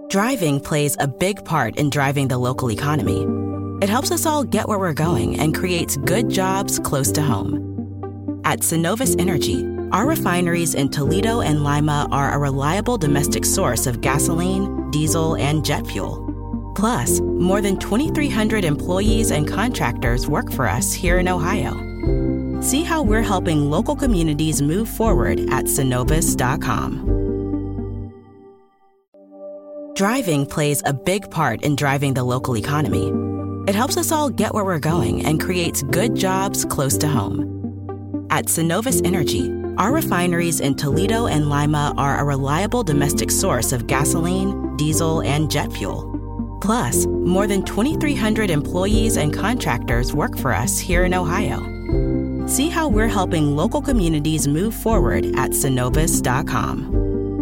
Driving plays a big part in driving the local economy. It helps us all get where we're going and creates good jobs close to home. At Synovus Energy, our refineries in Toledo and Lima are a reliable domestic source of gasoline, diesel, and jet fuel. Plus, more than 2,300 employees and contractors work for us here in Ohio. See how we're helping local communities move forward at Synovus.com. Driving plays a big part in driving the local economy. It helps us all get where we're going and creates good jobs close to home. At Synovus Energy, our refineries in Toledo and Lima are a reliable domestic source of gasoline, diesel, and jet fuel. Plus, more than 2,300 employees and contractors work for us here in Ohio. See how we're helping local communities move forward at Synovus.com.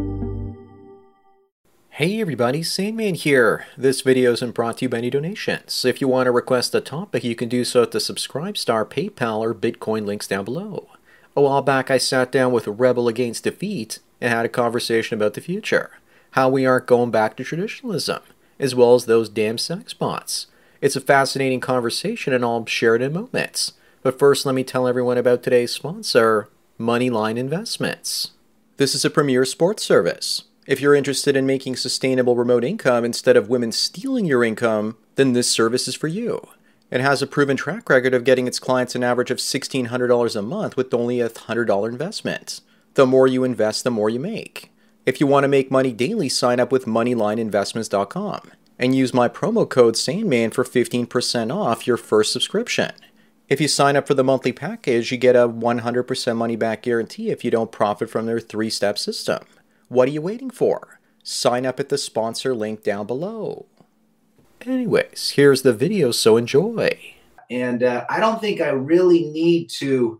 Hey everybody, Sandman here. This video isn't brought to you by any donations. If you want to request a topic, you can do so at the Subscribestar, PayPal, or Bitcoin links down below. A while back I sat down with Rebel Against Defeat and had a conversation about the future. How we aren't going back to traditionalism, as well as those damn sex bots. It's a fascinating conversation and I'll share it in moments. But first let me tell everyone about today's sponsor, Moneyline Investments. This is a premier sports service. If you're interested in making sustainable remote income instead of women stealing your income, then this service is for you. It has a proven track record of getting its clients an average of $1,600 a month with only a $100 investment. The more you invest, the more you make. If you want to make money daily, sign up with MoneylineInvestments.com and use my promo code Sandman for 15% off your first subscription. If you sign up for the monthly package, you get a 100% money back guarantee if you don't profit from their 3-step system. What are you waiting for? Sign up at the sponsor link down below. Anyways, here's the video, so enjoy. And I don't think I really need to,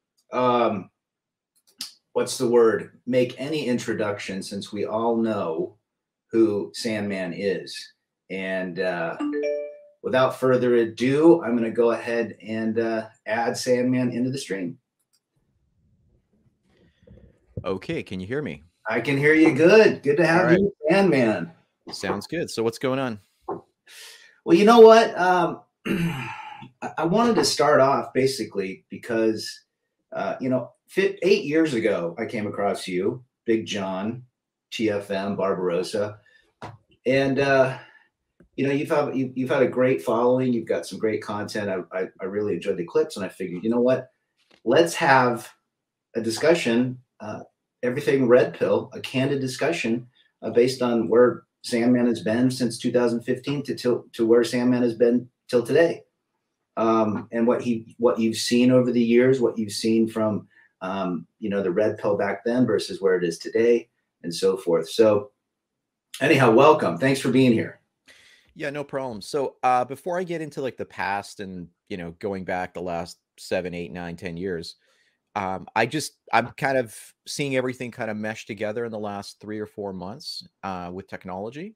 make any introduction since we all know who Sandman is. And without further ado, I'm going to go ahead and add Sandman into the stream. Okay, can you hear me? I can hear you good. Good to have you, Sandman. Sounds good. So what's going on? Well, you know what? I wanted to start off basically because, 8 years ago, I came across you, Big John, TFM, Barbarossa. And, you've had a great following. You've got some great content. I really enjoyed the clips. And I figured, you know what? Let's have a discussion, everything red pill, a candid discussion based on where Sandman has been since 2015 to where Sandman has been till today, and what you've seen over the years, what you've seen from the red pill back then versus where it is today, and so forth. So, anyhow, welcome. Thanks for being here. Yeah, no problem. So, before I get into like the past and going back the last 7, 8, 9, 10 years. I'm kind of seeing everything kind of mesh together in the last 3 or 4 months with technology.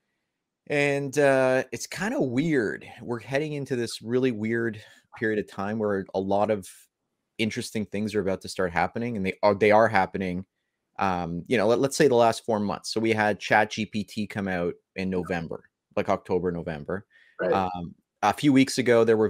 And it's kind of weird. We're heading into this really weird period of time where a lot of interesting things are about to start happening, and they are happening. Let's say the last 4 months. So we had ChatGPT come out in November, like October, November. Right. A few weeks ago, there were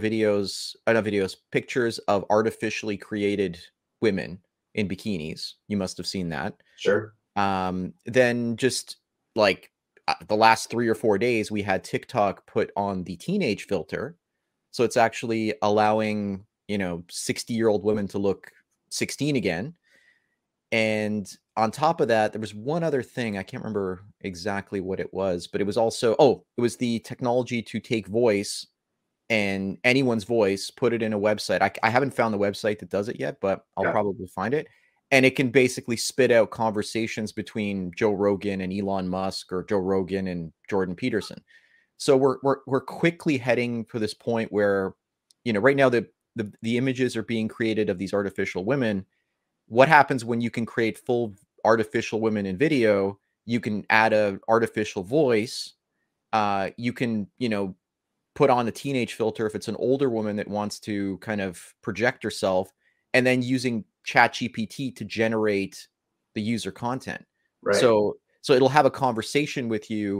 pictures of artificially created women in bikinis. You must have seen that. Sure. Then just like the last 3 or 4 days, we had TikTok put on the teenage filter. So it's actually allowing, 60-year-old women to look 16 again. And on top of that, there was one other thing. I can't remember exactly what it was, but it was also, it was the technology to take voice and anyone's voice, put it in a website. I haven't found the website that does it yet, but I'll probably find it. And it can basically spit out conversations between Joe Rogan and Elon Musk, or Joe Rogan and Jordan Peterson. So we're quickly heading for this point where, right now the images are being created of these artificial women. What happens when you can create full artificial women in video? You can add a artificial voice. You can, put on the teenage filter if it's an older woman that wants to kind of project herself, and then using ChatGPT to generate the user content. Right. So it'll have a conversation with you,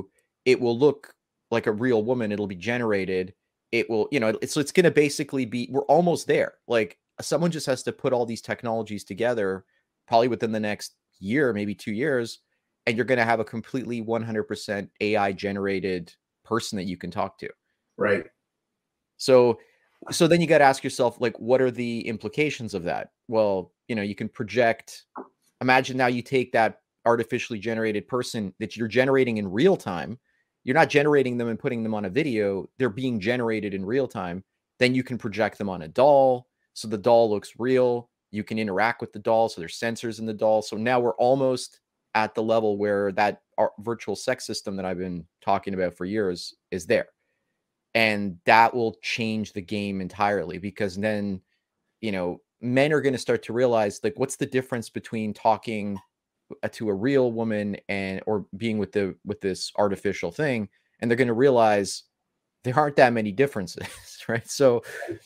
it will look like a real woman. It'll be generated. It will, it's going to basically be, we're almost there. Like someone just has to put all these technologies together, probably within the next year, maybe 2 years, and you're going to have a completely 100% AI generated person that you can talk to. Right. So then you got to ask yourself, like, what are the implications of that? Well, you can project, imagine now you take that artificially generated person that you're generating in real time. You're not generating them and putting them on a video. They're being generated in real time. Then you can project them on a doll. So the doll looks real. You can interact with the doll. So there's sensors in the doll. So now we're almost at the level where that virtual sex system that I've been talking about for years is there. And that will change the game entirely, because then, men are going to start to realize, like, what's the difference between talking to a real woman or being with this artificial thing. And they're going to realize there aren't that many differences. Right. So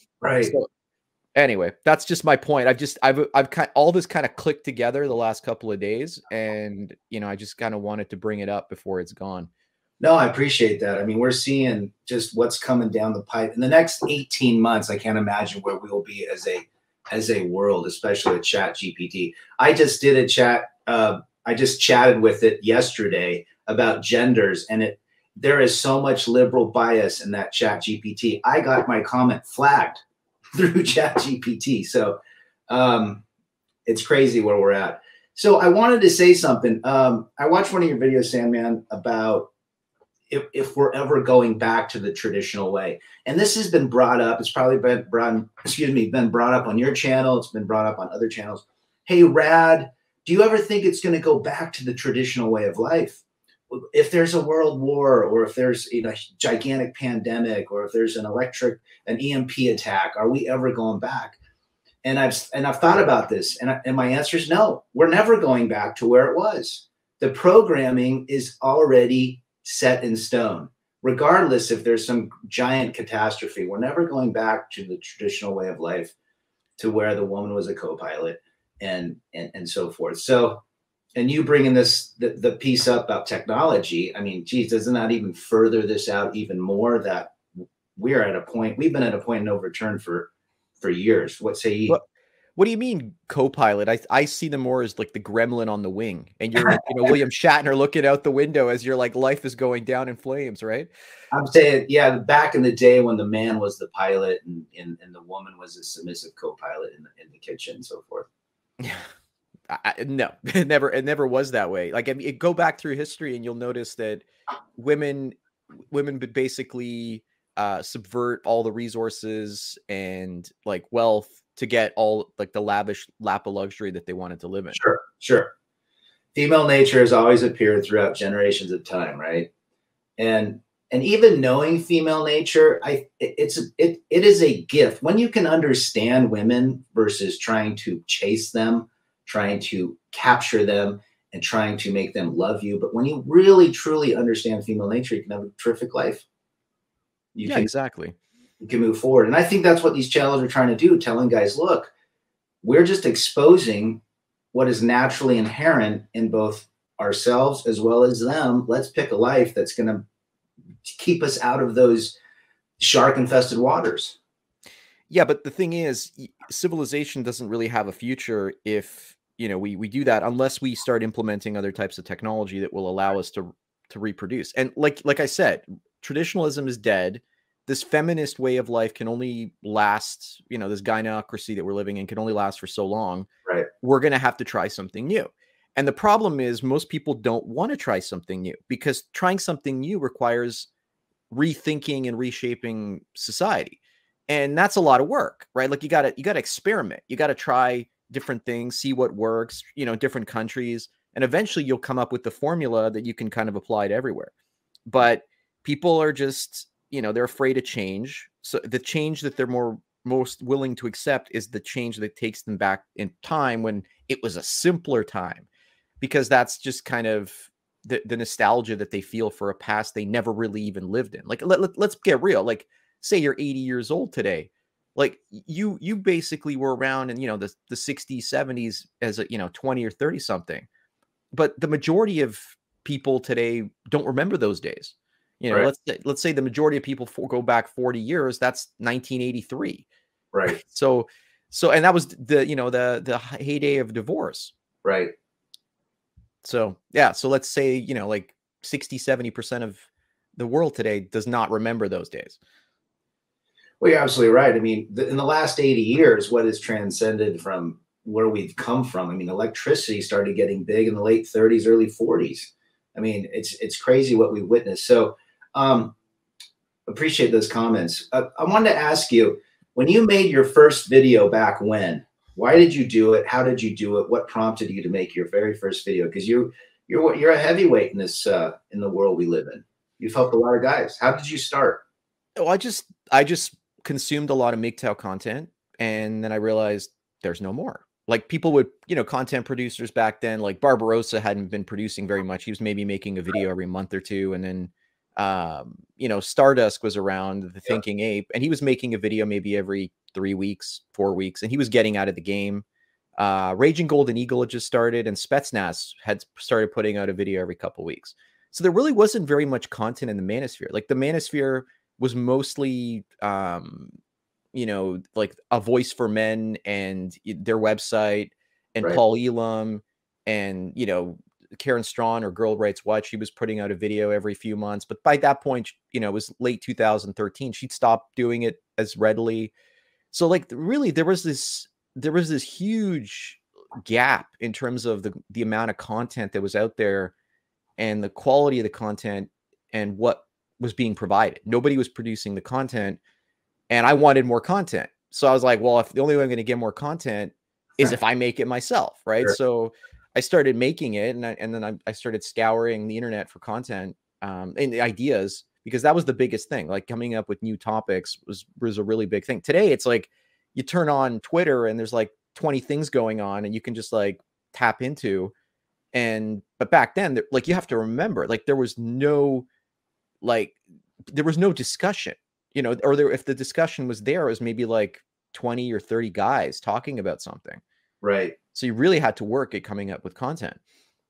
anyway, that's just my point. I've kind all this kind of clicked together the last couple of days, and, I just kind of wanted to bring it up before it's gone. No, I appreciate that. I mean, we're seeing just what's coming down the pipe in the next 18 months. I can't imagine where we will be as a world, especially with ChatGPT. I just did a chat. I just chatted with it yesterday about genders, and there is so much liberal bias in that ChatGPT. I got my comment flagged through ChatGPT. So it's crazy where we're at. So I wanted to say something. I watched one of your videos, Sandman, about if we're ever going back to the traditional way. And this has been brought up. It's probably been brought up on your channel. It's been brought up on other channels. Hey, Rad, do you ever think it's going to go back to the traditional way of life? If there's a world war, or if there's a gigantic pandemic, or if there's an EMP attack, are we ever going back? And I've thought about this, and my answer is no. We're never going back to where it was. The programming is already set in stone. Regardless if there's some giant catastrophe, we're never going back to the traditional way of life, to where the woman was a co-pilot and so forth. So, and you bringing the piece up about technology, I mean, geez, doesn't that even further this out even more, that we've been at a point of no return for years. What say you? What do you mean co-pilot? I see them more as like the gremlin on the wing, and you're William Shatner looking out the window as your life is going down in flames, right? I'm saying, yeah, back in the day when the man was the pilot and the woman was a submissive co-pilot in the kitchen and so forth. No, it never was that way. Like, I mean, go back through history and you'll notice that women would basically subvert all the resources and like wealth to get all like the lavish lap of luxury that they wanted to live in. Sure. Female nature has always appeared throughout generations of time, right? And even knowing female nature, it is a gift when you can understand women versus trying to chase them, trying to capture them, and trying to make them love you. But when you really truly understand female nature, you can have a terrific life. Exactly. You can move forward. And I think that's what these channels are trying to do, telling guys, look, we're just exposing what is naturally inherent in both ourselves as well as them. Let's pick a life that's going to keep us out of those shark-infested waters. Yeah, but the thing is, civilization doesn't really have a future if, we do that, unless we start implementing other types of technology that will allow us to reproduce. And like I said, traditionalism is dead. This feminist way of life can only last, this gynocracy that we're living in can only last for so long. Right. We're going to have to try something new. And the problem is most people don't want to try something new, because trying something new requires rethinking and reshaping society. And that's a lot of work, right? Like you got to experiment. You got to try different things, see what works, different countries. And eventually you'll come up with the formula that you can kind of apply to everywhere. But people are just, they're afraid of change. So the change that they're most willing to accept is the change that takes them back in time when it was a simpler time, because that's just kind of the nostalgia that they feel for a past they never really even lived in. Like, let's get real. Like, say you're 80 years old today. Like you basically were around in, the 60s, 70s as a, 20 or 30 something. But the majority of people today don't remember those days. You know, Right. let's say the majority of people go back 40 years. That's 1983. Right. So and that was the heyday of divorce. Right. So yeah, so let's say, like 60-70% of the world today does not remember those days. Well, you're absolutely right. I mean, in the last 80 years, what has transcended from where we've come from? I mean, electricity started getting big in the late 30s, early 40s. I mean, it's crazy what we witnessed. So, appreciate those comments. I wanted to ask you, when you made your first video back when, why did you do it? How did you do it? What prompted you to make your very first video? Because you're a heavyweight in this in the world we live in. You've helped a lot of guys. How did you start? Oh, I just consumed a lot of MGTOW content, and then I realized there's no more. Like people would, content producers back then, like Barbarossa hadn't been producing very much. He was maybe making a video every month or two, and then Stardust was around, the Thinking Ape, and he was making a video maybe every 3 weeks, 4 weeks, and he was getting out of the game. Raging Golden Eagle had just started, and Spetsnaz had started putting out a video every couple weeks. So there really wasn't very much content in the Manosphere. Like the Manosphere was mostly, like A Voice for Men and their website, and Right. Paul Elam, and, Karen Strawn or Girl Rights Watch. She was putting out a video every few months. But by that point, it was late 2013. She'd stopped doing it as readily. So like really there was this huge gap in terms of the amount of content that was out there and the quality of the content and what was being provided. Nobody was producing the content, and I wanted more content. So I was like, well, if the only way I'm going to get more content is if I make it myself, right? Sure. So I started making it, and then I started scouring the internet for content and the ideas, because that was the biggest thing. Like coming up with new topics was a really big thing. Today, it's like you turn on Twitter and there's like 20 things going on, and you can just like tap into. But back then, like you have to remember, like there was no discussion, or if the discussion was there, it was maybe like 20 or 30 guys talking about something. Right. So you really had to work at coming up with content.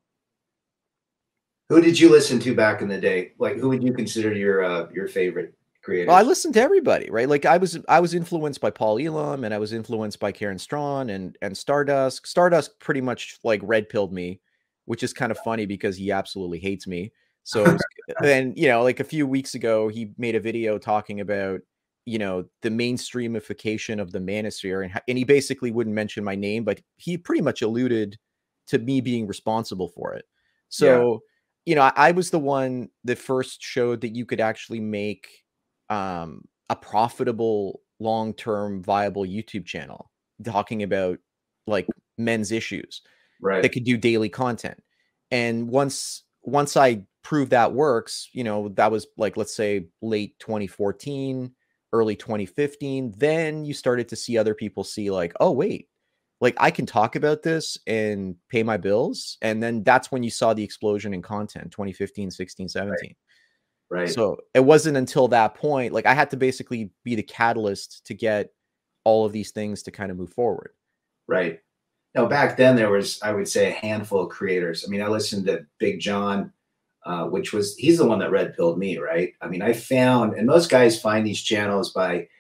Who did you listen to back in the day? Like, who would you consider your favorite creator? Well, I listened to everybody, right? Like I was influenced by Paul Elam, and I was influenced by Karen Strawn and Stardust. Stardust pretty much like red pilled me, which is kind of funny because he absolutely hates me. So then, like a few weeks ago, he made a video talking about, the mainstreamification of the Manosphere, and he basically wouldn't mention my name, but he pretty much alluded to me being responsible for it. So, I was the one that first showed that you could actually make a profitable, long-term, viable YouTube channel talking about like men's issues, right, that could do daily content. And once I proved that works, that was like, let's say late 2014, early 2015, then you started to see other people see like, oh wait, like I can talk about this and pay my bills. And then that's when you saw the explosion in content, 2015, 16, 17. Right. So it wasn't until that point, like I had to basically be the catalyst to get all of these things to kind of move forward. Right. Now, back then there was, I would say, a handful of creators. I mean, I listened to Big John, he's the one that red pilled me, right? I mean, I found, and most guys find these channels by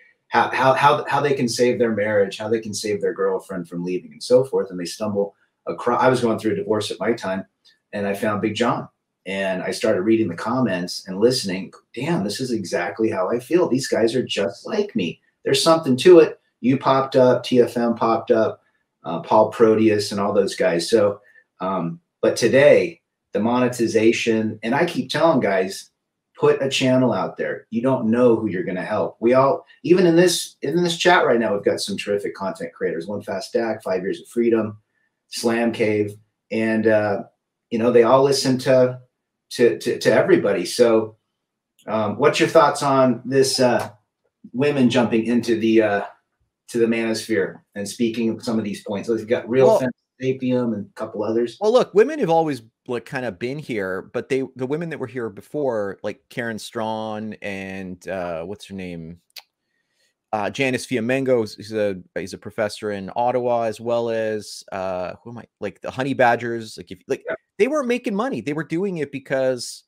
how they can save their marriage, how they can save their girlfriend from leaving and so forth. And they stumble across, I was going through a divorce at my time, and I found Big John, and I started reading the comments and listening. Damn, this is exactly how I feel. These guys are just like me. There's something to it. You popped up, TFM popped up, Paul Proteus and all those guys. So, but today, the monetization, and I keep telling guys, put a channel out there. You don't know who you're going to help. We all, even in this chat right now, we've got some terrific content creators. One Fast Stack, 5 Years of Freedom, Slam Cave, and they all listen to everybody. So, what's your thoughts on this? Women jumping into the Manosphere and speaking of some of these points. So we've got Real Sapium and a couple others. Well, look, women have always like kind of been here, but the women that were here before, like Karen Strawn and what's her name, Janice Fiamengo, is a professor in Ottawa, as well as who am I? Like the Honey Badgers. Like they weren't making money; they were doing it because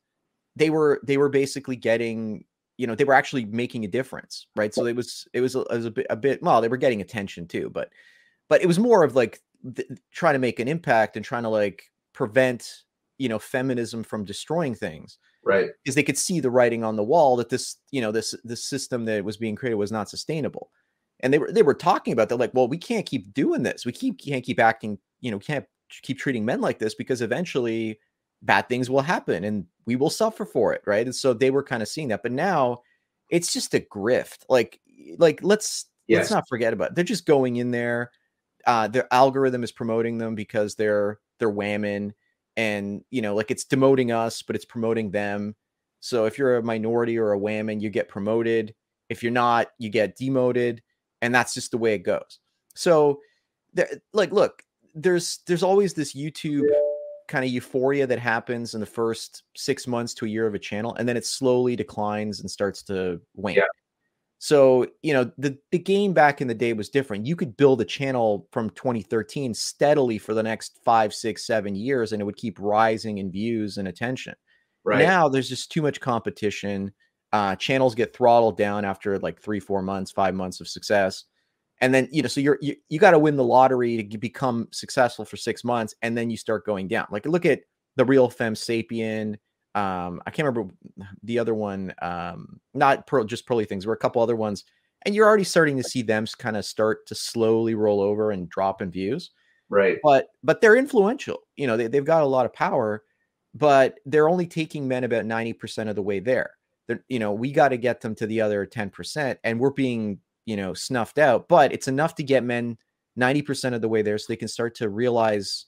they were basically getting, they were actually making a difference, right? So it was a bit, well, they were getting attention too, but it was more of like trying to make an impact and trying to like prevent, feminism from destroying things. Right. Because they could see the writing on the wall that this, this system that was being created was not sustainable. And they were talking about that, like, well, we can't keep doing this. We can't keep acting, can't keep treating men like this, because eventually bad things will happen and we will suffer for it, right? And so they were kind of seeing that. But now it's just a grift. Like let's not forget about it. They're just going in there. Their algorithm is promoting them because they're women, and like it's demoting us, but it's promoting them. So if you're a minority or a woman, you get promoted. If you're not, you get demoted, and that's just the way it goes. So look, there's always this YouTube kind of euphoria that happens in the first 6 months to a year of a channel, and then it slowly declines and starts to wane. Yeah. So, the game back in the day was different. You could build a channel from 2013 steadily for the next 5, 6, 7 years, and it would keep rising in views and attention. Right. Now there's just too much competition. Channels get throttled down after like 3, 4 months, 5 months of success. And then, so you got to win the lottery to become successful for 6 months. And then you start going down. Like, look at The Real Femme Sapien. I can't remember the other one. Not just Pearly Things. There were a couple other ones. And you're already starting to see them kind of start to slowly roll over and drop in views. Right. But they're influential. They've got a lot of power, but they're only taking men about 90% of the way there. We got to get them to the other 10%, and we're being, snuffed out, but it's enough to get men 90% of the way there so they can start to realize,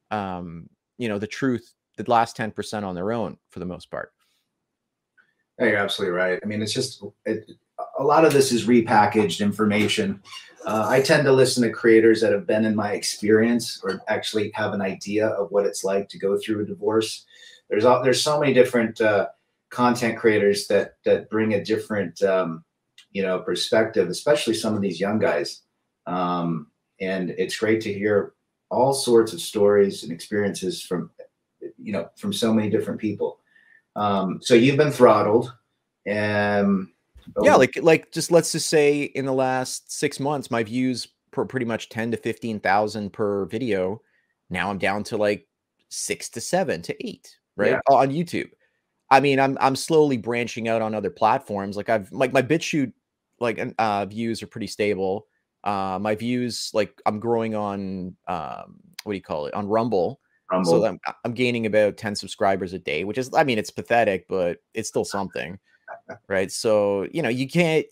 the truth, the last 10% on their own for the most part. Yeah, you're absolutely right. I mean, it's just, a lot of this is repackaged information. I tend to listen to creators that have been in my experience or actually have an idea of what it's like to go through a divorce. There's so many different content creators that bring a different, perspective, especially some of these young guys. And it's great to hear all sorts of stories and experiences from so many different people. So you've been throttled, and yeah, like just let's just say in the last 6 months, my views per pretty much 10 to 15,000 per video. Now I'm down to like 6 to 7 to 8, right? Yeah. On YouTube. I mean, I'm slowly branching out on other platforms. Like my BitChute views are pretty stable. My views, like I'm growing on what do you call it, on Rumble. So I'm gaining about 10 subscribers a day, which is, I mean, it's pathetic, but it's still something, right? So you can't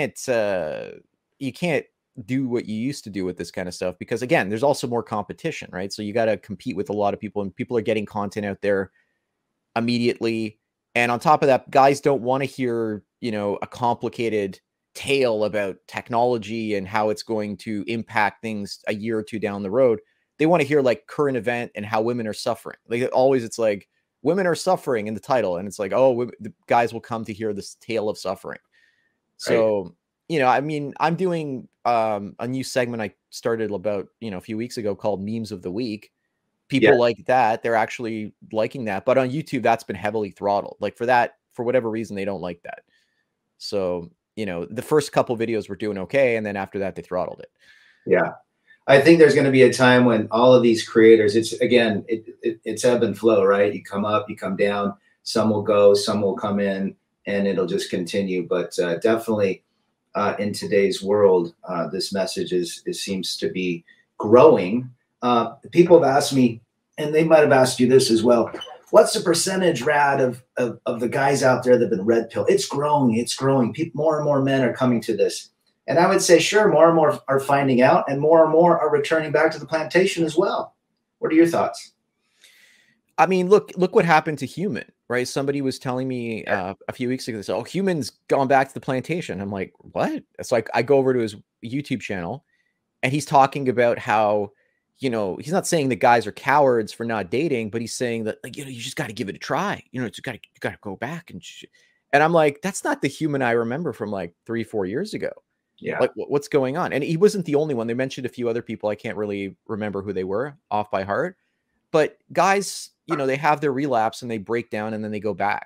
do what you used to do with this kind of stuff, because again, there's also more competition, right? So you got to compete with a lot of people, and people are getting content out there immediately. And on top of that, guys don't want to hear, a complicated tale about technology and how it's going to impact things a year or two down the road. They want to hear like current event and how women are suffering. Like always, it's like women are suffering in the title, and it's like, oh, the guys will come to hear this tale of suffering. So, right. I mean, I'm doing a new segment I started about, a few weeks ago called Memes of the Week. People like that. They're actually liking that. But on YouTube, that's been heavily throttled. Like for whatever reason, they don't like that. So, the first couple videos were doing okay. And then after that, they throttled it. Yeah. I think there's going to be a time when all of these creators, it's ebb and flow, right? You come up, you come down, some will go, some will come in, and it'll just continue. But definitely in today's world, this message seems to be growing. People have asked me, and they might have asked you this as well, what's the percentage, Rad, of the guys out there that have been red pill? It's growing. More and more men are coming to this. And I would say, sure, more and more are finding out, and more are returning back to the plantation as well. What are your thoughts? I mean, look what happened to Human, right? Somebody was telling me a few weeks ago, oh, Human's gone back to the plantation. I'm like, what? So I go over to his YouTube channel, and he's talking about how, he's not saying that guys are cowards for not dating, but he's saying that, like, you just got to give it a try. You got to go back and I'm like, that's not the Human I remember from like 3-4 years ago. Yeah. Like what's going on? And he wasn't the only one. They mentioned a few other people. I can't really remember who they were off by heart, but guys, they have their relapse and they break down and then they go back.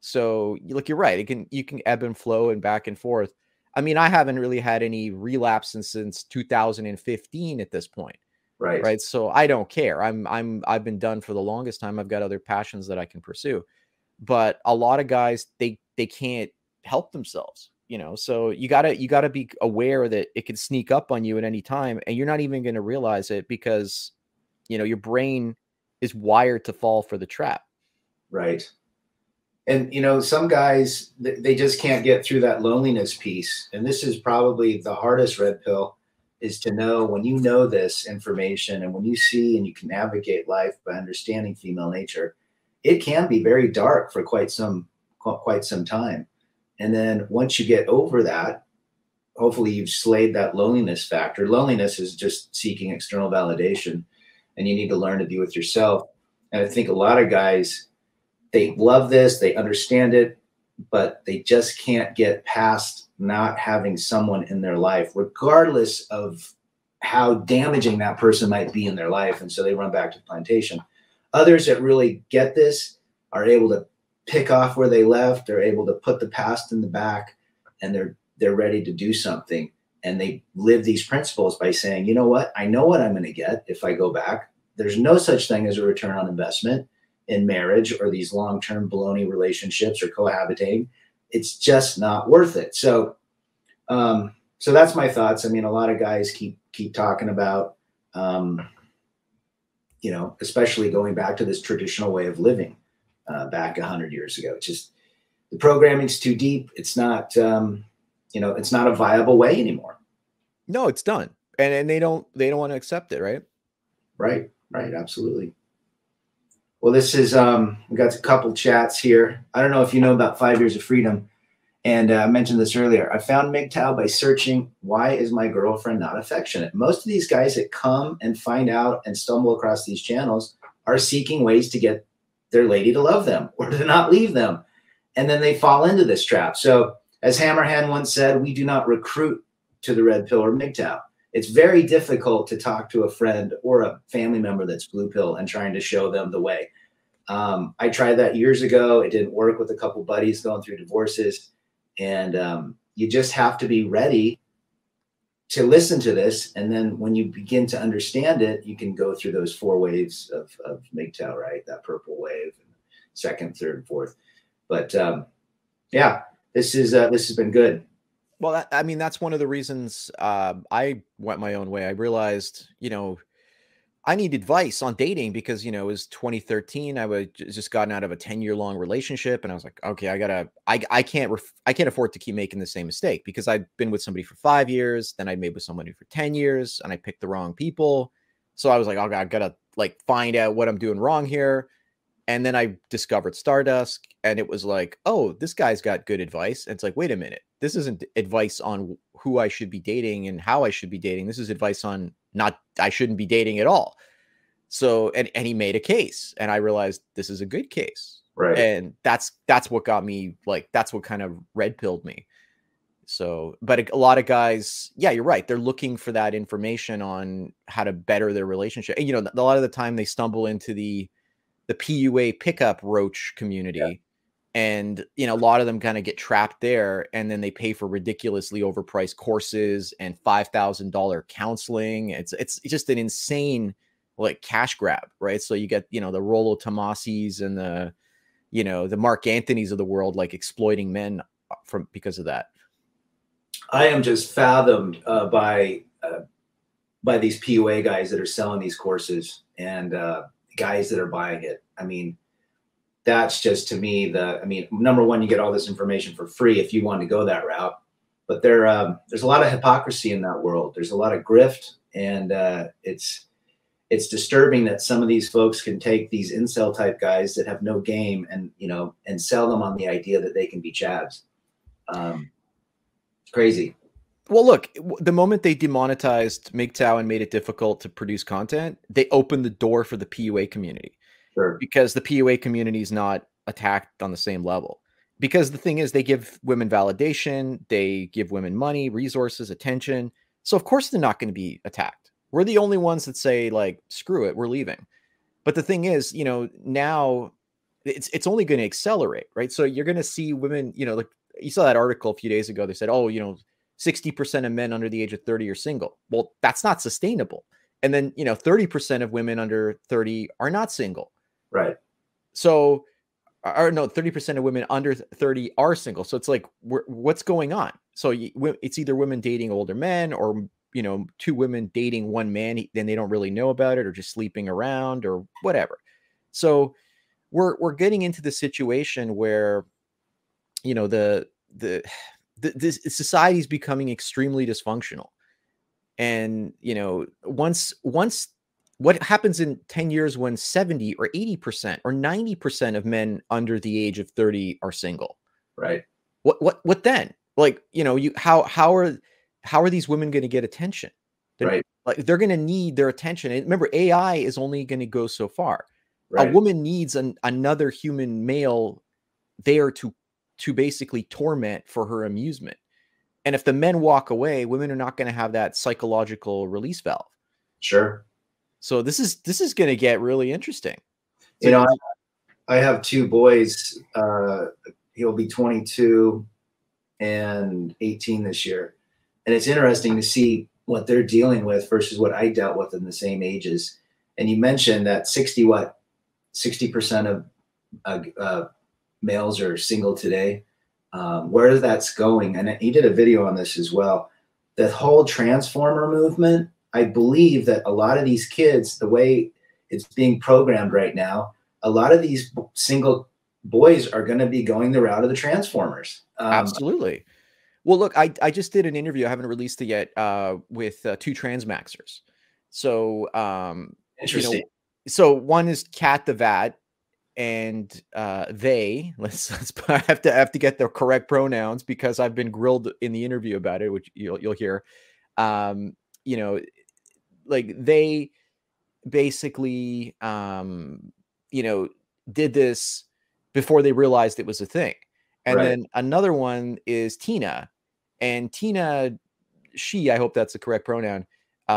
So look, you're right. You can ebb and flow and back and forth. I mean, I haven't really had any relapses since 2015 at this point. Right. Right. So I don't care. I've been done for the longest time. I've got other passions that I can pursue. But a lot of guys, they can't help themselves, so you gotta be aware that it can sneak up on you at any time, and you're not even going to realize it because your brain is wired to fall for the trap. Right. And some guys, they just can't get through that loneliness piece, and this is probably the hardest red pill, is to know when you know this information and when you see and you can navigate life by understanding female nature, it can be very dark for quite some time. And then once you get over that, hopefully you've slayed that loneliness factor. Loneliness is just seeking external validation, and you need to learn to be with yourself. And I think a lot of guys, they love this, they understand it, but they just can't get past not having someone in their life, regardless of how damaging that person might be in their life. And so they run back to plantation. Others that really get this are able to pick off where they left. They're able to put the past in the back, and they're ready to do something. And they live these principles by saying, you know what? I know what I'm going to get if I go back. There's no such thing as a return on investment in marriage or these long-term baloney relationships or cohabitating. It's just not worth it. So that's my thoughts. I mean, a lot of guys keep talking about, especially going back to this traditional way of living back 100 years ago. It's just the programming's too deep. It's not, it's not a viable way anymore. No, it's done, and they don't want to accept it, right? Right, absolutely. Well, this is we got a couple chats here. I don't know if you know about 5 Years of Freedom, and I mentioned this earlier. I found MGTOW by searching, why is my girlfriend not affectionate? Most of these guys that come and find out and stumble across these channels are seeking ways to get their lady to love them or to not leave them. And then they fall into this trap. So as Hammerhand once said, we do not recruit to the red pill or MGTOW. It's very difficult to talk to a friend or a family member that's blue pill and trying to show them the way. I tried that years ago. It didn't work with a couple buddies going through divorces. And you just have to be ready to listen to this. And then when you begin to understand it, you can go through those 4 waves of MGTOW, right? That purple wave, second, third, and fourth. But this has been good. Well, I mean, that's one of the reasons I went my own way. I realized, I need advice on dating because, it was 2013. I was just gotten out of a 10-year-long relationship. And I was like, okay, I can't afford to keep making the same mistake because I'd been with somebody for 5 years. Then I made with somebody for 10 years and I picked the wrong people. So I was like, okay, I gotta find out what I'm doing wrong here. And then I discovered Stardust, and it was like, oh, this guy's got good advice. And it's like, wait a minute, this isn't advice on who I should be dating and how I should be dating. This is advice on I shouldn't be dating at all. So, and he made a case, and I realized this is a good case. Right. And that's what got me, that's what kind of red pilled me. So, but a lot of guys, yeah, you're right. They're looking for that information on how to better their relationship. And, a lot of the time they stumble into the PUA pickup roach community. Yeah. And, a lot of them kind of get trapped there, and then they pay for ridiculously overpriced courses and $5,000 counseling. It's just an insane cash grab, right? So you get, the Rollo Tomassis and the Mark Anthonys of the world, exploiting men because of that. I am just fathomed by these PUA guys that are selling these courses and guys that are buying it. I mean, that's just, to me, number one, you get all this information for free if you want to go that route. But there's a lot of hypocrisy in that world. There's a lot of grift, and it's disturbing that some of these folks can take these incel type guys that have no game and sell them on the idea that they can be chavs. It's crazy. Well, look, the moment they demonetized MGTOW and made it difficult to produce content, they opened the door for the PUA community. Sure. Because the PUA community is not attacked on the same level. Because the thing is, they give women validation, they give women money, resources, attention. So of course they're not going to be attacked. We're the only ones that say, screw it, we're leaving. But the thing is, now it's only going to accelerate, right? So you're going to see women, like you saw that article a few days ago. They said, 60% of men under the age of 30 are single. Well, that's not sustainable. And then, 30% of women under 30 are not single. Right. So, or no, 30% of women under 30 are single. So it's like, what's going on? So it's either women dating older men or, two women dating one man, then they don't really know about it or just sleeping around or whatever. So we're getting into the situation where, this society is becoming extremely dysfunctional. And, once what happens in 10 years when 70 or 80% or 90% of men under the age of 30 are single? Right. What then? Like, how are these women going to get attention? Right. Like, they're going to need their attention. And remember, AI is only going to go so far. Right. A woman needs another human male there to basically torment for her amusement. And if the men walk away, women are not going to have that psychological release valve. Sure. So this is going to get really interesting. So, I have two boys. He'll be 22 and 18 this year. And it's interesting to see what they're dealing with versus what I dealt with in the same ages. And you mentioned that 60% of males are single today. Where that's going, and you did a video on this as well, the whole transformer movement, I believe that a lot of these kids, the way it's being programmed right now, a lot of these single boys are going to be going the route of the transformers. Absolutely. Well, look, I just did an interview. I haven't released it yet with two transmaxers. So interesting. So one is Cat the Vat, and they I have to get the correct pronouns because I've been grilled in the interview about it, which you'll hear. Like they basically did this before they realized it was a thing. And Right. then another one is Tina, and Tina, I hope that's the correct pronoun,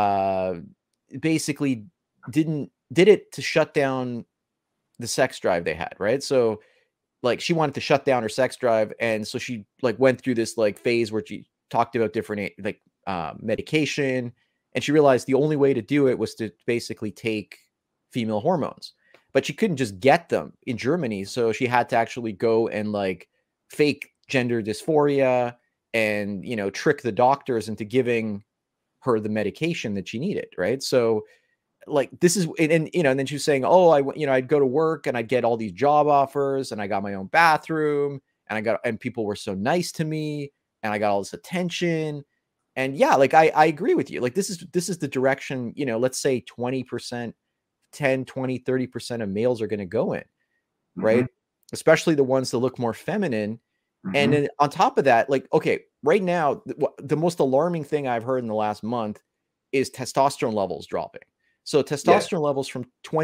basically did it to shut down the sex drive they had, right? So like she wanted to shut down her sex drive, and so she like went through this like phase where she talked about different like medication, and she realized the only way to do it was to basically take female hormones, but she couldn't just get them in Germany, so she had to actually go and like fake gender dysphoria and trick the doctors into giving her the medication that she needed, right? So like this is, and then she was saying, I'd go to work and I'd get all these job offers and I got my own bathroom and people were so nice to me and I got all this attention. And yeah, like I agree with you. Like this is the direction, let's say 20%, 10, 20, 30% of males are going to go in, right? Especially the ones that look more feminine. And then on top of that, like, okay, right now, the most alarming thing I've heard in the last month is testosterone levels dropping. So testosterone levels from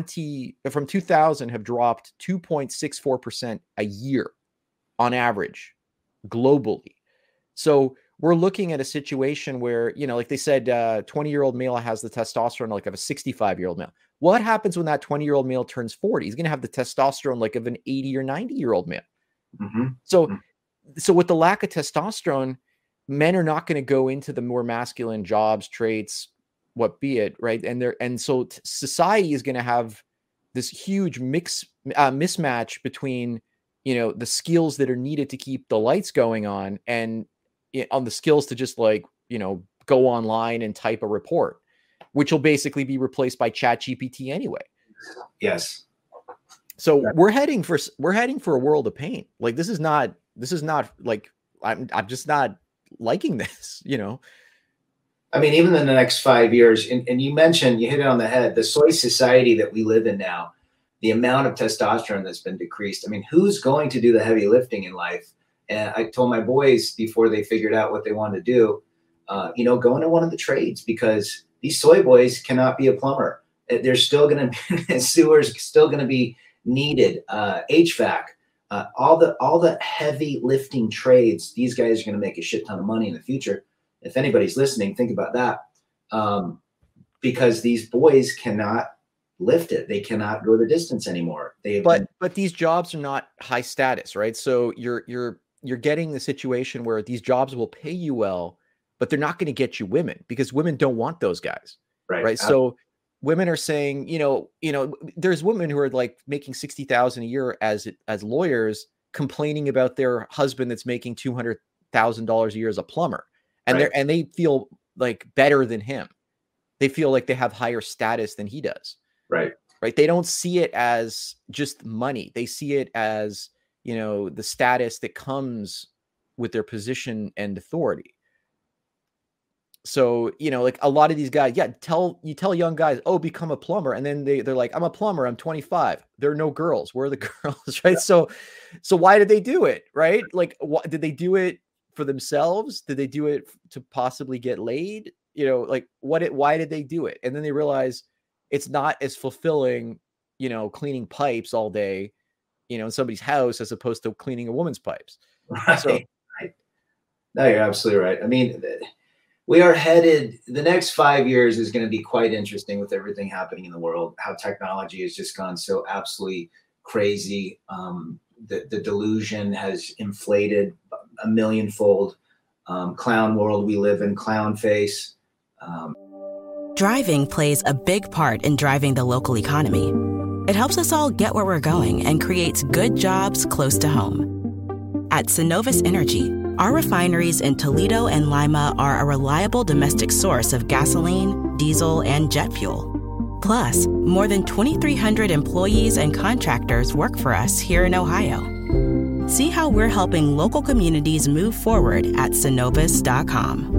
2000 have dropped 2.64% a year on average globally. So we're looking at a situation where, like they said, 20-year-old male has the testosterone like of a 65-year-old male. What happens when that 20-year-old male turns 40? He's going to have the testosterone like of an 80 or 90-year-old male. So with the lack of testosterone, men are not going to go into the more masculine jobs, traits, what be it, right? And so society is going to have this huge mismatch between, the skills that are needed to keep the lights going on and on the skills to just like, go online and type a report, which will basically be replaced by ChatGPT anyway. Yes. So we're heading for a world of pain. Like this is not like, I'm just not liking this, I mean, even in the next 5 years, and you mentioned, you hit it on the head, the soy society that we live in now, the amount of testosterone that's been decreased. I mean, who's going to do the heavy lifting in life? And I told my boys before they figured out what they wanted to do, go into one of the trades, because these soy boys cannot be a plumber. There's still going to be sewers, still going to be needed, HVAC, all the heavy lifting trades. These guys are going to make a shit ton of money in the future. If anybody's listening, think about that, because these boys cannot lift it. They cannot go the distance anymore. But these jobs are not high status, right? So you're getting the situation where these jobs will pay you well, but they're not going to get you women because women don't want those guys, right? So women are saying, there's women who are like making 60,000 a year as lawyers, complaining about their husband that's making $200,000 a year as a plumber, and they feel like better than him. They feel like they have higher status than he does. Right. They don't see it as just money. They see it as, the status that comes with their position and authority. So, like a lot of these guys, tell young guys, oh, become a plumber. And then they're like, I'm a plumber. I'm 25. There are no girls. Where are the girls? Right. Yeah. So why did they do it? Right. Like, what did they do it for themselves? Did they do it to possibly get laid? Why did they do it? And then they realize it's not as fulfilling, cleaning pipes all day, in somebody's house as opposed to cleaning a woman's pipes. Right. No, you're absolutely right. I mean, we are headed, the next 5 years is going to be quite interesting with everything happening in the world, how technology has just gone so absolutely crazy. The delusion has inflated a millionfold. Clown world we live in, clown face. Driving plays a big part in driving the local economy. It helps us all get where we're going and creates good jobs close to home. At Synovus Energy, our refineries in Toledo and Lima are a reliable domestic source of gasoline, diesel, and jet fuel. Plus, more than 2,300 employees and contractors work for us here in Ohio. See how we're helping local communities move forward at Synovus.com.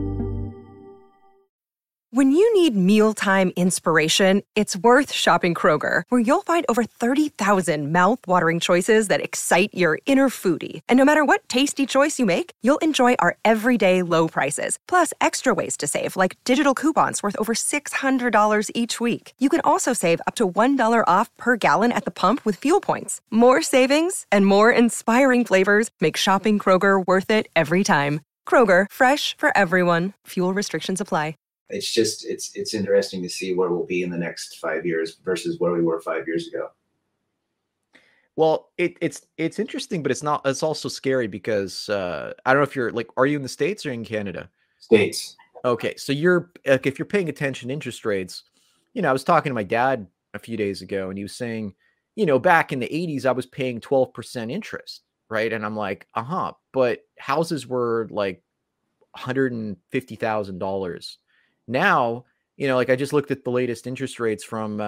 When you need mealtime inspiration, it's worth shopping Kroger, where you'll find over 30,000 mouth-watering choices that excite your inner foodie. And no matter what tasty choice you make, you'll enjoy our everyday low prices, plus extra ways to save, like digital coupons worth over $600 each week. You can also save up to $1 off per gallon at the pump with fuel points. More savings and more inspiring flavors make shopping Kroger worth it every time. Kroger, fresh for everyone. Fuel restrictions apply. It's just, it's interesting to see where we'll be in the next 5 years versus where we were 5 years ago. Well, it's interesting, but it's also scary because I don't know if you're like, are you in the States or in Canada? States. Okay. So you're like, if you're paying attention to interest rates, I was talking to my dad a few days ago and he was saying, back in the 80s, I was paying 12% interest. Right. And I'm like, but houses were like $150,000. Now, like I just looked at the latest interest rates from,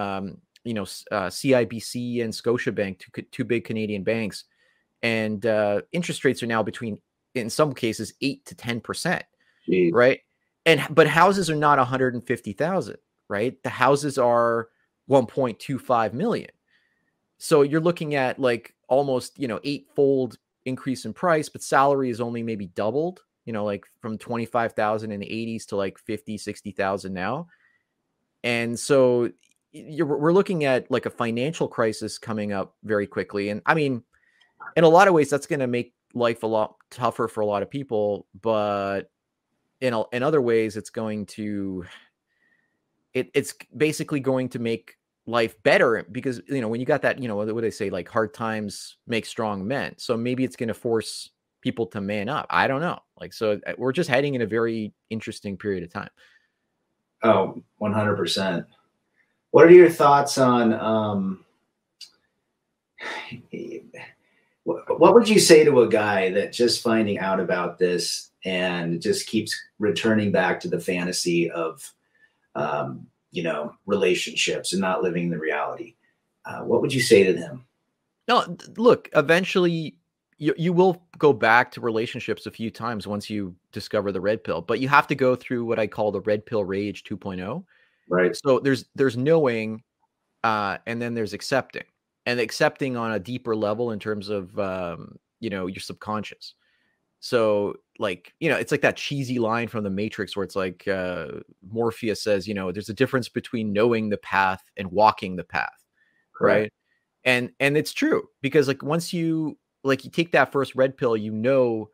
CIBC and Scotiabank, two big Canadian banks, and interest rates are now between, in some cases, 8 to 10%, right? But houses are not 150,000, right? The houses are 1.25 million. So you're looking at like almost, eightfold increase in price, but salary is only maybe doubled. Like from 25,000 in the 80s to like 50, 60,000 now. And so we're looking at like a financial crisis coming up very quickly. And I mean, in a lot of ways, that's going to make life a lot tougher for a lot of people. But in other ways, it's going to, it's basically going to make life better because, when you got that, what do they say? Like hard times make strong men. So maybe it's going to force people to man up. I don't know. Like, so we're just heading in a very interesting period of time. Oh, 100%. What are your thoughts on, what would you say to a guy that just finding out about this and just keeps returning back to the fantasy of, relationships and not living the reality? What would you say to them? No, look, eventually you will go back to relationships a few times once you discover the red pill, but you have to go through what I call the red pill rage 2.0. Right. So there's knowing, and then there's accepting, and accepting on a deeper level in terms of, your subconscious. So like, it's like that cheesy line from the Matrix where it's like, Morpheus says, there's a difference between knowing the path and walking the path. Correct. Right. And it's true because like, once you take that first red pill, the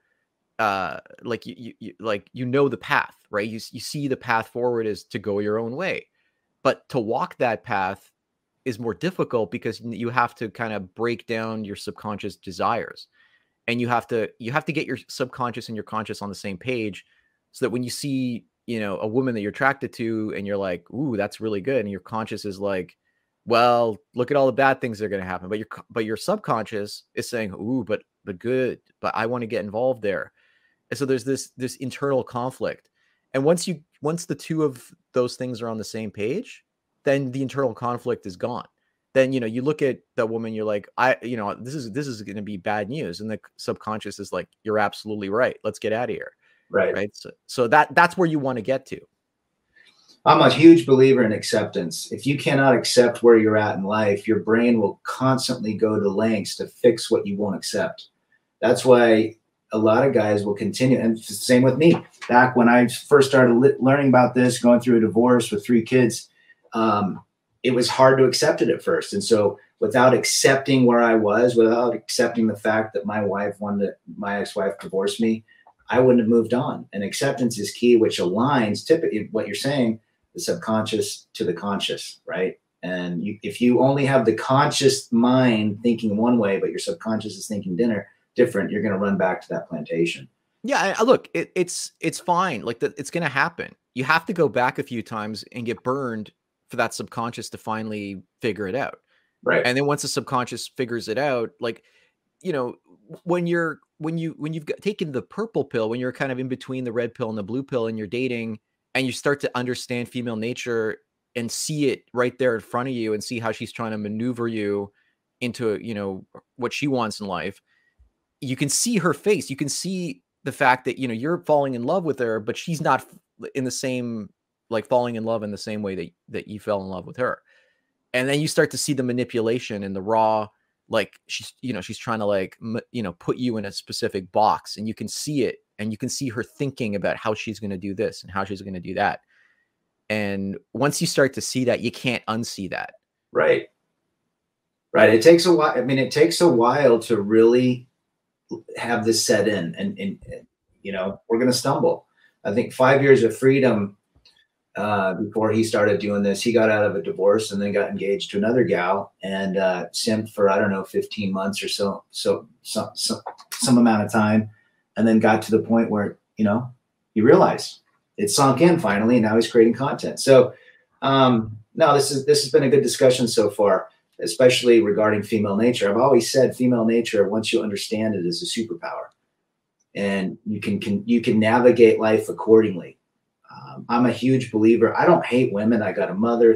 path, right? You see the path forward is to go your own way, but to walk that path, is more difficult because you have to kind of break down your subconscious desires, and you have to get your subconscious and your conscious on the same page, so that when you see, you know, a woman that you're attracted to and you're like, ooh, that's really good, and your conscious is like, well, look at all the bad things that are going to happen, but your subconscious is saying, ooh, but good, but I want to get involved there. And so there's this internal conflict. And once the two of those things are on the same page, then the internal conflict is gone. Then, you know, you look at that woman, you're like, this is going to be bad news. And the subconscious is like, you're absolutely right. Let's get out of here. Right. So that's where you want to get to. I'm a huge believer in acceptance. If you cannot accept where you're at in life, your brain will constantly go to lengths to fix what you won't accept. That's why a lot of guys will continue. And same with me. Back when I first started learning about this, going through a divorce with 3 kids, it was hard to accept it at first. And so without accepting where I was, without accepting the fact that my ex-wife divorced me, I wouldn't have moved on. And acceptance is key, which aligns typically what you're saying, the subconscious to the conscious, right? And if you only have the conscious mind thinking one way, but your subconscious is thinking different, you're going to run back to that plantation. Yeah, look, it's fine. Like it's going to happen. You have to go back a few times and get burned for that subconscious to finally figure it out. Right. And then once the subconscious figures it out, like, you know, when you've taken the purple pill, when you're kind of in between the red pill and the blue pill and you're dating, and you start to understand female nature and see it right there in front of you and see how she's trying to maneuver you into, you know, what she wants in life, you can see her face. You can see the fact that, you know, you're falling in love with her, but she's not in the same, like falling in love in the same way that you fell in love with her. And then you start to see the manipulation and the raw, like she's trying to like, you know, put you in a specific box, and you can see it, and you can see her thinking about how she's going to do this and how she's going to do that. And once you start to see that, you can't unsee that. Right. It takes a while. I mean, it takes a while to really have this set in, and you know, we're going to stumble. I think 5 years of freedom before he started doing this, he got out of a divorce and then got engaged to another gal and simped for, I don't know, 15 months or so some amount of time. And then got to the point where, you know, he realized it sunk in finally, and now he's creating content. So no, this has been a good discussion so far, especially regarding female nature. I've always said female nature, once you understand it, is a superpower, and you can navigate life accordingly. I'm a huge believer. I don't hate women. I got a mother,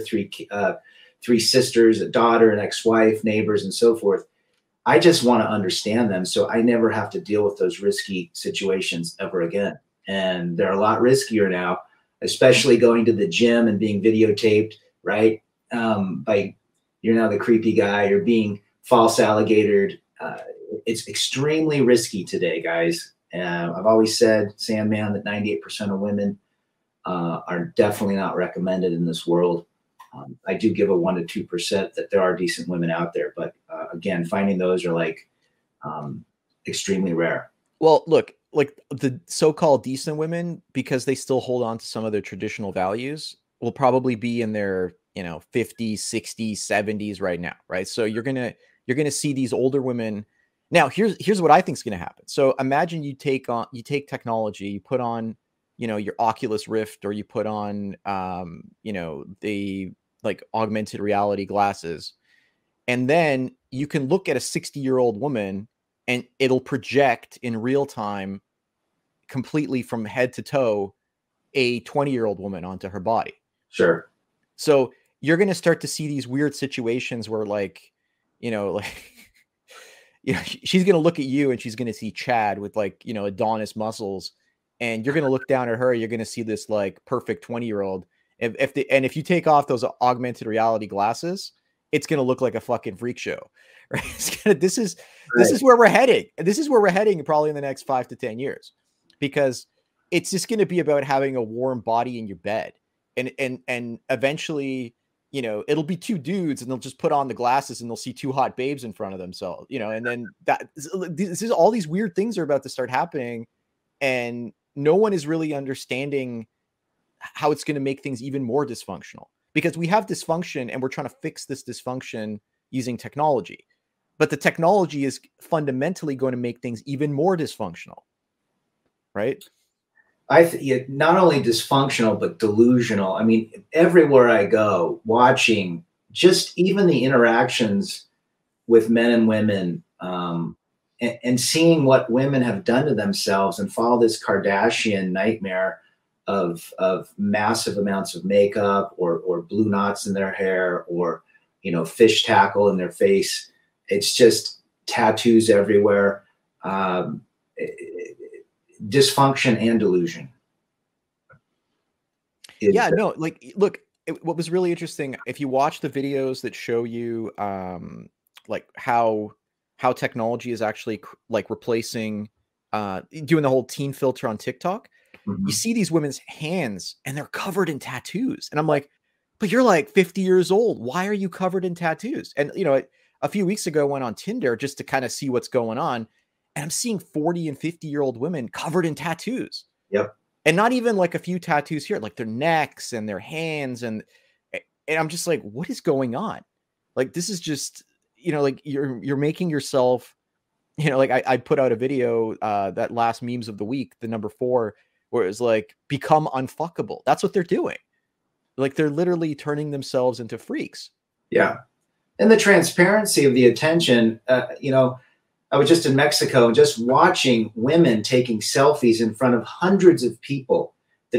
3 sisters, a daughter, an ex-wife, neighbors, and so forth. I just want to understand them, so I never have to deal with those risky situations ever again. And they're a lot riskier now, especially going to the gym and being videotaped, right? By, you're now the creepy guy, you're being false alligatored. It's extremely risky today, guys. I've always said, Sandman, that 98% of women are definitely not recommended in this world. I do give a 1% to 2% that there are decent women out there, but again, finding those are like extremely rare. Well, look, like the so-called decent women, because they still hold on to some of their traditional values, will probably be in their, you know, 50s, 60s, 70s right now, right? So you're gonna see these older women. Now, here's what I think is gonna happen. So imagine you take technology, you put on, you know, your Oculus Rift, or you put on, you know, the like augmented reality glasses, and then you can look at a 60-year-old woman and it'll project in real time, completely from head to toe, a 20-year-old woman onto her body. Sure. So you're going to start to see these weird situations where, like, you know, like, you know, she's going to look at you and she's going to see Chad with, like, you know, Adonis muscles, and you're going to look down at her. You're going to see this like perfect 20-year-old. If you take off those augmented reality glasses, it's going to look like a fucking freak show, right? This is where we're heading. This is where we're heading probably in the next 5 to 10 years, because it's just going to be about having a warm body in your bed. And eventually, you know, it'll be 2 dudes and they'll just put on the glasses and they'll see 2 hot babes in front of themselves, you know, and then this is all these weird things are about to start happening, and no one is really understanding how it's going to make things even more dysfunctional, because we have dysfunction and we're trying to fix this dysfunction using technology. But the technology is fundamentally going to make things even more dysfunctional, right? Not only dysfunctional, but delusional. I mean, everywhere I go, watching just even the interactions with men and women, and seeing what women have done to themselves and follow this Kardashian nightmare of massive amounts of makeup or blue knots in their hair or, fish tackle in their face. It's just tattoos everywhere. Dysfunction and delusion. Look, what was really interesting, if you watch the videos that show you like how technology is actually like replacing doing the whole teen filter on TikTok, you see these women's hands and they're covered in tattoos. And I'm like, but you're like 50 years old. Why are you covered in tattoos? And, a few weeks ago, I went on Tinder just to kind of see what's going on. And I'm seeing 40 and 50-year-old women covered in tattoos. Yep. And not even like a few tattoos here, like their necks and their hands. And I'm just like, what is going on? Like, this is just, like you're making yourself, like I put out a video, that last memes of the week, the number 4, where it was like, become unfuckable. That's what they're doing. Like, they're literally turning themselves into freaks. Yeah. And the transparency of the attention, I was just in Mexico and just watching women taking selfies in front of hundreds of people. They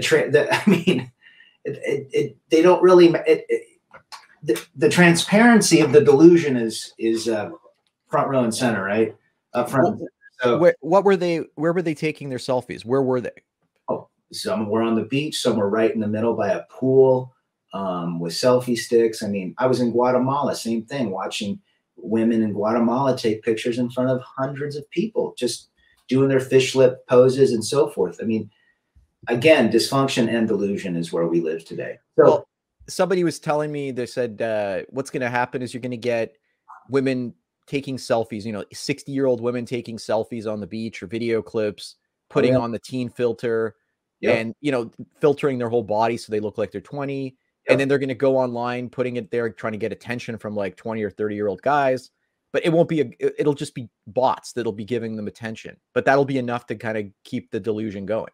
don't really, the transparency of the delusion is front row and center, right? Up front. So, where were they taking their selfies? Where were they? Oh, some were on the beach, some were right in the middle by a pool, with selfie sticks. I mean, I was in Guatemala, same thing, watching women in Guatemala take pictures in front of hundreds of people, just doing their fish lip poses and so forth. I mean, again, dysfunction and delusion is where we live today. So, well, somebody was telling me, they said, what's going to happen is you're going to get women taking selfies, 60-year-old women taking selfies on the beach or video clips, putting on the teen filter and, filtering their whole body so they look like they're 20. And then they're going to go online, putting it there, trying to get attention from like 20 or 30-year-old guys. But it won't be, it'll just be bots that'll be giving them attention. But that'll be enough to kind of keep the delusion going.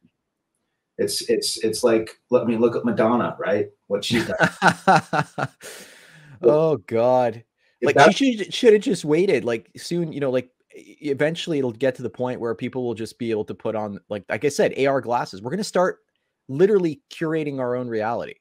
It's like, look at Madonna, right? What she's done. Oh God. Like, she should have just waited. Like, soon, like eventually it'll get to the point where people will just be able to put on, like I said, AR glasses. We're going to start literally curating our own reality.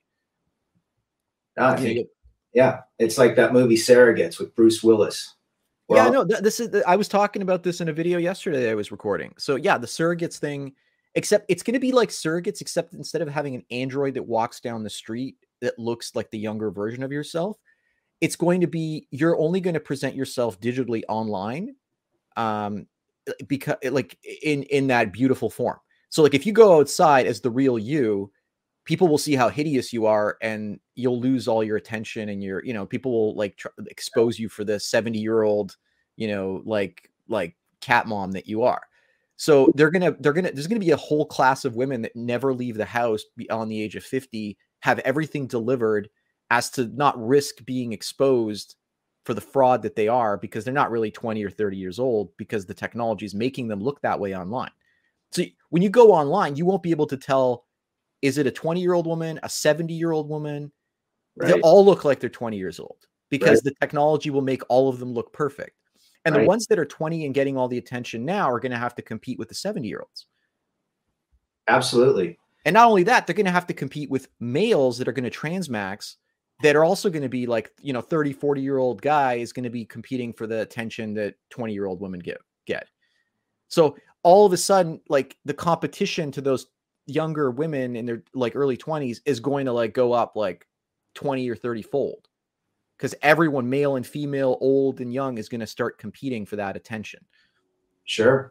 Yeah, it's like that movie Surrogates with Bruce Willis. Well, yeah, no, this is. I was talking about this in a video yesterday that I was recording. So yeah, the Surrogates thing, except it's going to be like Surrogates, except instead of having an android that walks down the street that looks like the younger version of yourself, it's going to be, you're only going to present yourself digitally online, because like in that beautiful form. So like if you go outside as the real you, people will see how hideous you are and you'll lose all your attention, and people will like expose you for the 70-year-old, like cat mom that you are. So there's going to be a whole class of women that never leave the house beyond the age of 50, have everything delivered, as to not risk being exposed for the fraud that they are, because they're not really 20 or 30 years old, because the technology is making them look that way online. So when you go online, you won't be able to tell, is it a 20-year-old woman, a 70-year-old woman? Right. They all look like they're 20 years old, because the technology will make all of them look perfect. And the ones that are 20 and getting all the attention now are going to have to compete with the 70-year-olds. Absolutely. And not only that, they're going to have to compete with males that are going to transmax, that are also going to be like, 30, 40-year-old guy is going to be competing for the attention that 20-year-old women get. So all of a sudden, like, the competition to those younger women in their like early 20s is going to like go up like 20 or 30 fold, because everyone, male and female, old and young, is going to start competing for that attention. Sure.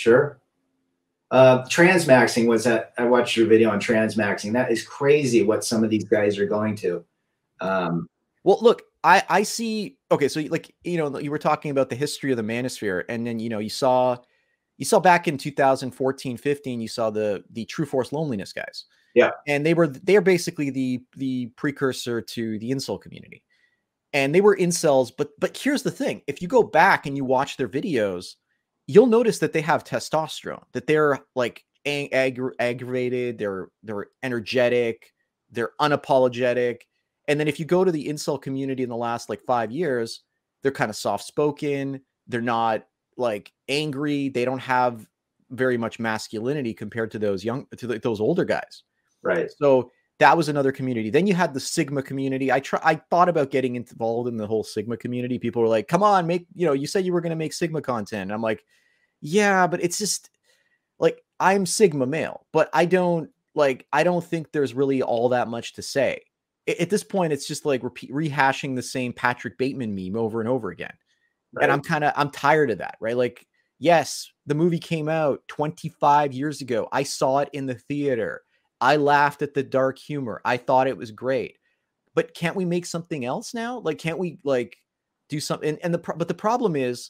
Transmaxing was that. I watched your video on transmaxing. That is crazy what some of these guys are going to. Well, look, I see. Okay. So like, you were talking about the history of the manosphere, and then, you saw back in 2014, 15, you saw the True Force Loneliness guys. Yeah. And they're basically the precursor to the incel community. And they were incels, but here's the thing. If you go back and you watch their videos, you'll notice that they have testosterone, that they're like aggravated, they're energetic, they're unapologetic. And then if you go to the incel community in the last like 5 years, they're kind of soft-spoken, they're not like angry, they don't have very much masculinity compared to those those older guys. Right. So that was another community. Then you had the Sigma community. I thought about getting involved in the whole Sigma community. People were like, come on, you said you were going to make Sigma content. And I'm like, yeah, but it's just like, I'm Sigma male, but I don't think there's really all that much to say. At this point, it's just like rehashing the same Patrick Bateman meme over and over again. Right. And I'm tired of that, right? Like, yes, the movie came out 25 years ago. I saw it in the theater. I laughed at the dark humor. I thought it was great, but can't we make something else now? Like, can't we like do something? But the problem is,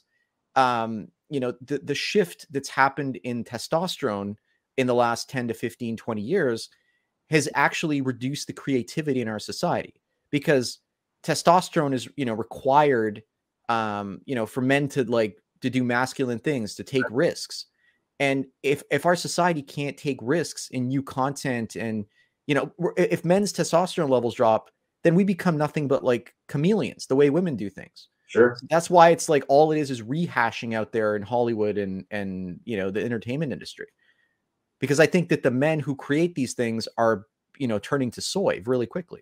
the shift that's happened in testosterone in the last 10 to 15, 20 years has actually reduced the creativity in our society, because testosterone is, required, for men to do masculine things, to take risks. And if our society can't take risks in new content, and, if men's testosterone levels drop, then we become nothing but like chameleons, the way women do things. Sure. That's why it's like all it is rehashing out there in Hollywood and the entertainment industry. Because I think that the men who create these things are, turning to soy really quickly.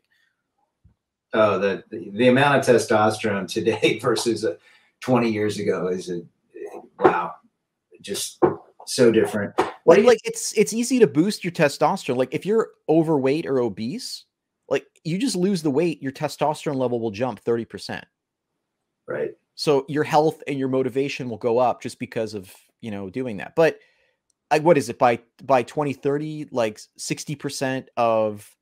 Oh, the amount of testosterone today versus 20 years ago is wow, just so different. It's easy to boost your testosterone. Like if you're overweight or obese, like you just lose the weight, your testosterone level will jump 30%. Right. So your health and your motivation will go up just because of, doing that. But what is it by 2030, like 60% of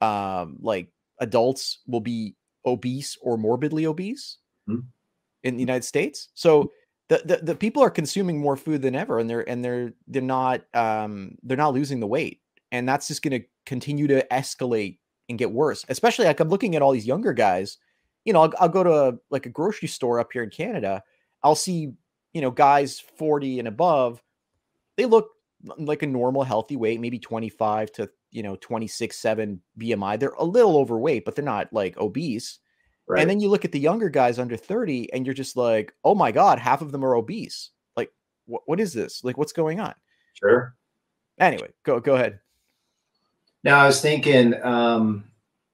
adults will be obese or morbidly obese in the United States. So the people are consuming more food than ever, and they're not losing the weight, and that's just going to continue to escalate and get worse. Especially like I'm looking at all these younger guys. I'll go to a grocery store up here in Canada. I'll see guys 40 and above. They look like a normal healthy weight, maybe 25 to 26.7 BMI. They're a little overweight, but they're not like obese. Right. And then you look at the younger guys under 30 and you're just like, oh my God, half of them are obese. Like, what is this? Like, what's going on? Sure. Anyway, go ahead. Now I was thinking, the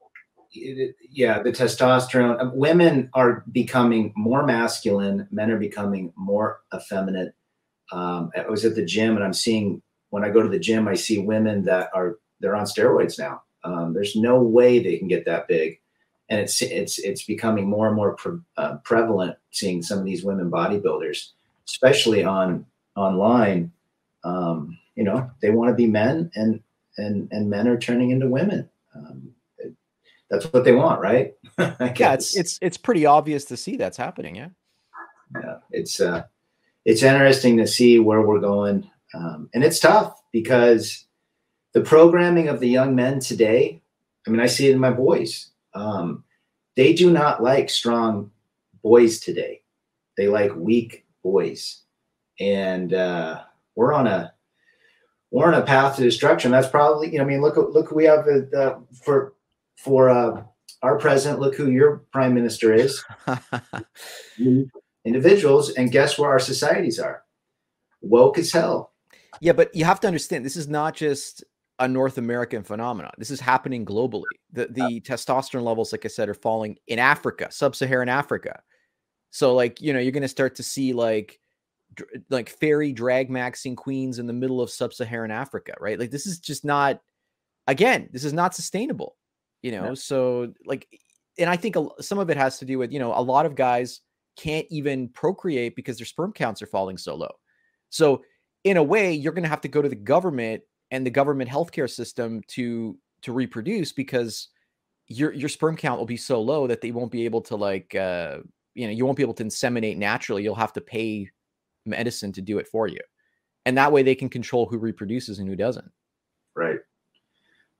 testosterone, women are becoming more masculine. Men are becoming more effeminate. I was at the gym and I'm seeing, when I go to the gym, I see women they're on steroids now. There's no way they can get that big. And it's becoming more and more prevalent, seeing some of these women bodybuilders, especially online. They want to be men, and men are turning into women. That's what they want, right? Yeah, it's pretty obvious to see that's happening. Yeah. Yeah, it's interesting to see where we're going, and it's tough because the programming of the young men today. I mean, I see it in my boys. They do not like strong boys today. They like weak boys, and we're on a path to destruction. That's probably, look who we have for our president. Look who your prime minister is. Individuals, and guess where our societies are? Woke as hell. Yeah, but you have to understand, this is not just a North American phenomenon. This is happening globally. The testosterone levels, like I said, are falling in Africa, sub-Saharan Africa. So like, you're going to start to see like fairy drag maxing queens in the middle of sub-Saharan Africa, right? Like this is just not, again, this is not sustainable, Yeah. So like, and I think some of it has to do with, a lot of guys can't even procreate because their sperm counts are falling so low. So in a way, you're going to have to go to the government and the government healthcare system to reproduce, because your sperm count will be so low that they won't be able to you won't be able to inseminate naturally. You'll have to pay medicine to do it for you. And that way they can control who reproduces and who doesn't. Right.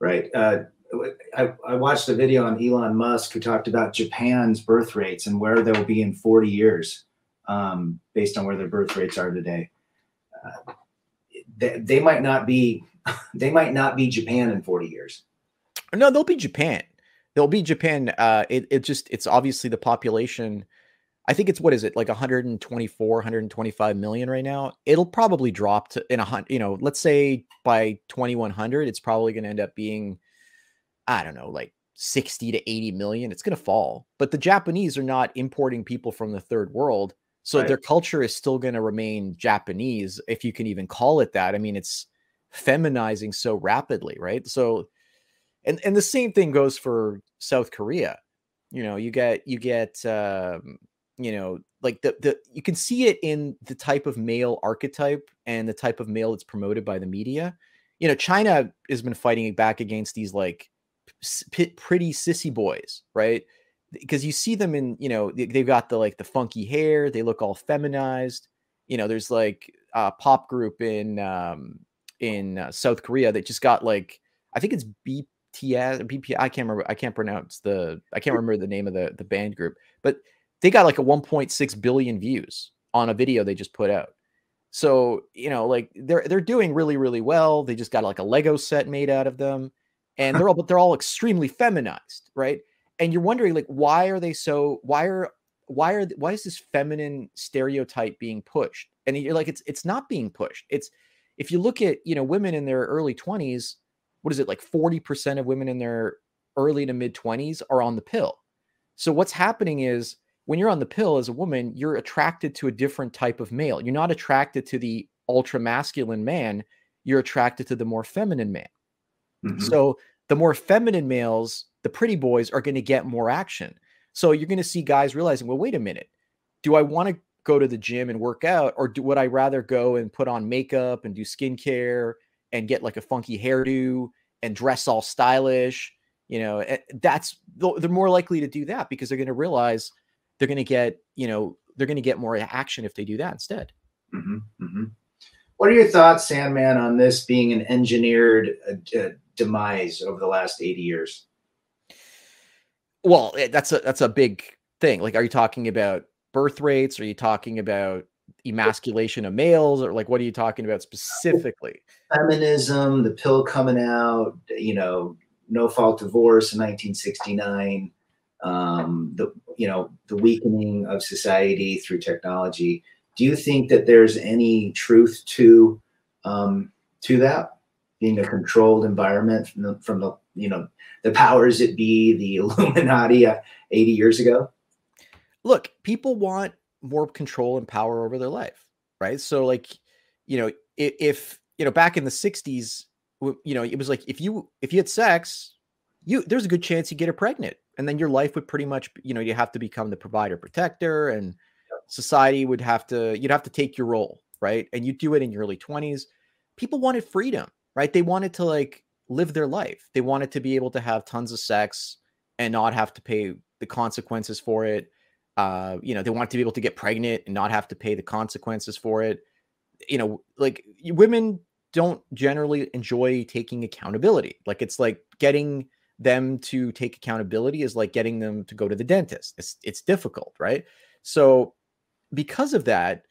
Right. I watched a video on Elon Musk who talked about Japan's birth rates and where they'll be in 40 years, based on where their birth rates are today. They might not be, they might not be Japan in 40 years. No, they'll be Japan. They'll be Japan. It's obviously the population. I think it's, what is it, like 124, 125 million right now. It'll probably drop to let's say by 2100, it's probably going to end up being, I don't know, like 60 to 80 million. It's going to fall. But the Japanese are not importing people from the third world. So their culture is still going to remain Japanese, if you can even call it that. I mean, it's feminizing so rapidly, right? So, and the same thing goes for South Korea. You get like you can see it in the type of male archetype and the type of male that's promoted by the media. China has been fighting back against these like pretty sissy boys, right? Because you see them in, they've got the funky hair, they look all feminized. There's like a pop group in South Korea that just got like, I think it's BPS. I can't remember. I can't remember the name of the band group, but they got like a 1.6 billion views on a video they just put out. So, like they're doing really, really well. They just got like a Lego set made out of them, and they're all extremely feminized, right? And you're wondering, like, why is this feminine stereotype being pushed? And you're like, it's not being pushed. It's, if you look at, women in their early 20s, what is it, like 40% of women in their early to mid 20s are on the pill. So what's happening is, when you're on the pill as a woman, you're attracted to a different type of male. You're not attracted to the ultra masculine man. You're attracted to the more feminine man. Mm-hmm. So the more feminine males, the pretty boys, are going to get more action. So you're going to see guys realizing, well, wait a minute. Do I want to go to the gym and work out, or would I rather go and put on makeup and do skincare and get like a funky hairdo and dress all stylish? They're more likely to do that because they're going to realize they're going to get more action if they do that instead. Mm-hmm, mm-hmm. What are your thoughts, Sandman, on this being an engineered demise over the last 80 years? Well, that's a big thing. Like, are you talking about birth rates? Are you talking about emasculation of males? Or like, what are you talking about specifically? Feminism, the pill coming out, no fault divorce in 1969. The weakening of society through technology. Do you think that there's any truth to that being a controlled environment from the powers that be, the Illuminati 80 years ago? Look, people want more control and power over their life, right? So like, if back in the 60s, it was like, if you had sex, there's a good chance you get her pregnant. And then your life would pretty much, you have to become the provider protector, and society you'd have to take your role, right? And you do it in your early 20s. People wanted freedom, right? They wanted to like live their life. They wanted to be able to have tons of sex and not have to pay the consequences for it. They wanted to be able to get pregnant and not have to pay the consequences for it. Like, women don't generally enjoy taking accountability. Like, it's like getting them to take accountability is like getting them to go to the dentist. It's difficult, right? So because of that,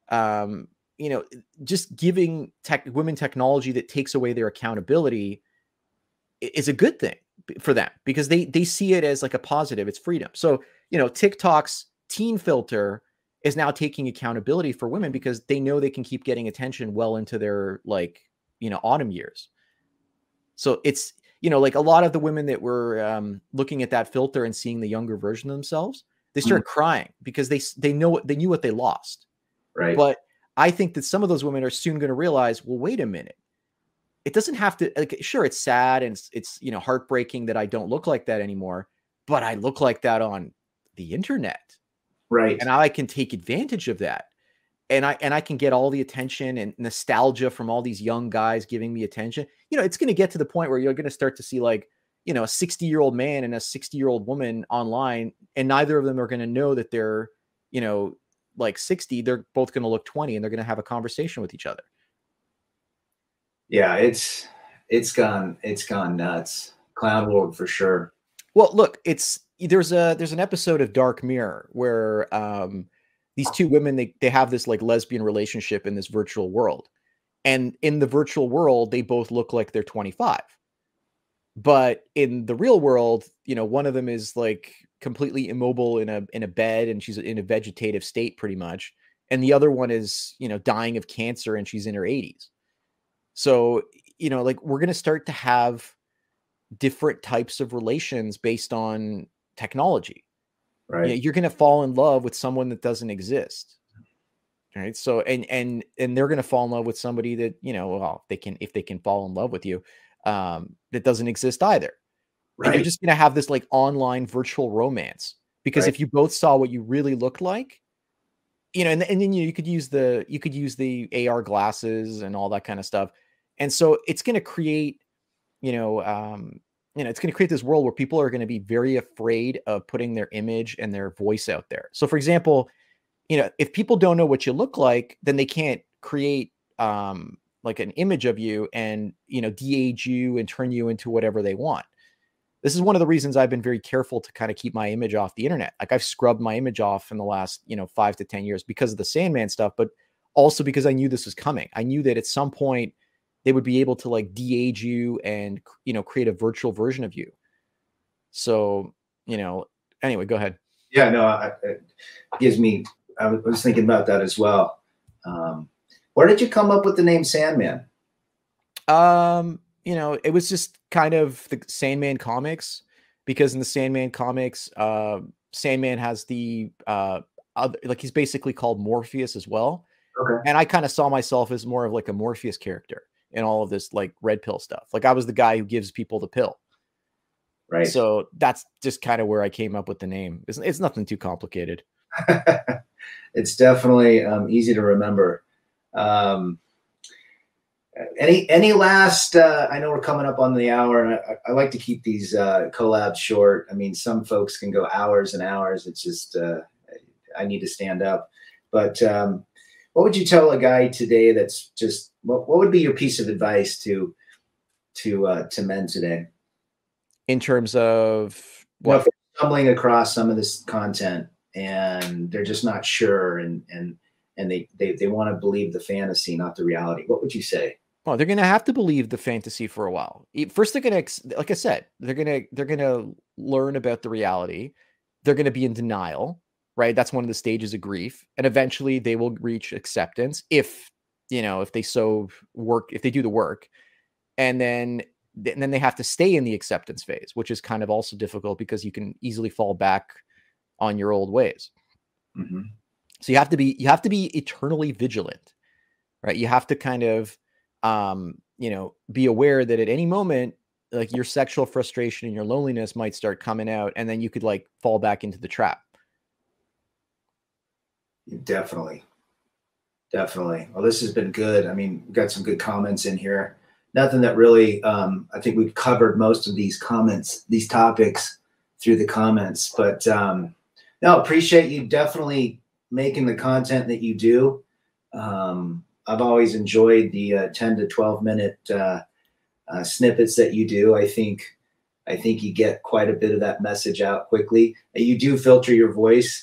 just giving women technology that takes away their accountability is a good thing for them, because they see it as like a positive. It's freedom. So, TikTok's teen filter is now taking accountability for women because they know they can keep getting attention well into their autumn years. So it's, like a lot of the women that were looking at that filter and seeing the younger version of themselves, they start crying because they knew what they lost. Right. But I think that some of those women are soon going to realize, well, wait a minute. It doesn't have to, like, sure, it's sad and it's heartbreaking that I don't look like that anymore, but I look like that on the internet. Right. And I can take advantage of that. And I can get all the attention and nostalgia from all these young guys giving me attention. It's going to get to the point where you're going to start to see like, a 60-year-old man and a 60-year-old woman online, and neither of them are going to know that they're, like 60. They're both going to look 20, and they're going to have a conversation with each other. Yeah, it's it's gone nuts. Clown world for sure. Well, look, there's an episode of Dark Mirror where these two women they have this like lesbian relationship in this virtual world. And in the virtual world, they both look like they're 25. But in the real world, one of them is like completely immobile in a bed and she's in a vegetative state pretty much. And the other one is, dying of cancer and she's in her 80s. So, like we're going to start to have different types of relations based on technology. Right. You're going to fall in love with someone that doesn't exist. Right. So, and they're going to fall in love with somebody that, if they can fall in love with you, that doesn't exist either. Right. And you're just going to have this like online virtual romance because if you both saw what you really looked like, and then you could use the AR glasses and all that kind of stuff. And so it's going to create, it's going to create this world where people are going to be very afraid of putting their image and their voice out there. So for example, if people don't know what you look like, then they can't create like an image of you and, de-age you and turn you into whatever they want. This is one of the reasons I've been very careful to kind of keep my image off the internet. Like I've scrubbed my image off in the last, 5 to 10 years because of the Sandman stuff, but also because I knew this was coming. I knew that at some point they would be able to like de-age you and, create a virtual version of you. So, anyway, go ahead. Yeah, no, it gives me, I was thinking about that as well. Where did you come up with the name Sandman? It was just kind of the Sandman comics, because in the Sandman comics, Sandman has the he's basically called Morpheus as well. Okay. And I kind of saw myself as more of like a Morpheus character in all of this like red pill stuff. Like I was the guy who gives people the pill. Right. So that's just kind of where I came up with the name. It's nothing too complicated. It's definitely easy to remember. Any last, I know we're coming up on the hour and I like to keep these collabs short. I mean, some folks can go hours and hours. It's just, I need to stand up, but what would you tell a guy today that's just, what would be your piece of advice to men today? In terms of what? If they're stumbling across some of this content and they're just not sure and they want to believe the fantasy, not the reality, what would you say? Well, they're going to have to believe the fantasy for a while. First, they're going to, like I said, they're going to learn about the reality. They're going to be in denial, right? That's one of the stages of grief. And eventually they will reach acceptance if they do the work. And then they have to stay in the acceptance phase, which is kind of also difficult because you can easily fall back on your old ways. Mm-hmm. So you have to be eternally vigilant, right? You have to kind of, be aware that at any moment, like your sexual frustration and your loneliness might start coming out, and then you could like fall back into the trap. Definitely. Well, this has been good. I mean, we've got some good comments in here. Nothing that really, I think we've covered most of these topics through the comments, but no, appreciate you definitely making the content that you do. I've always enjoyed the 10 to 12 minute snippets that you do. I think you get quite a bit of that message out quickly. You do filter your voice.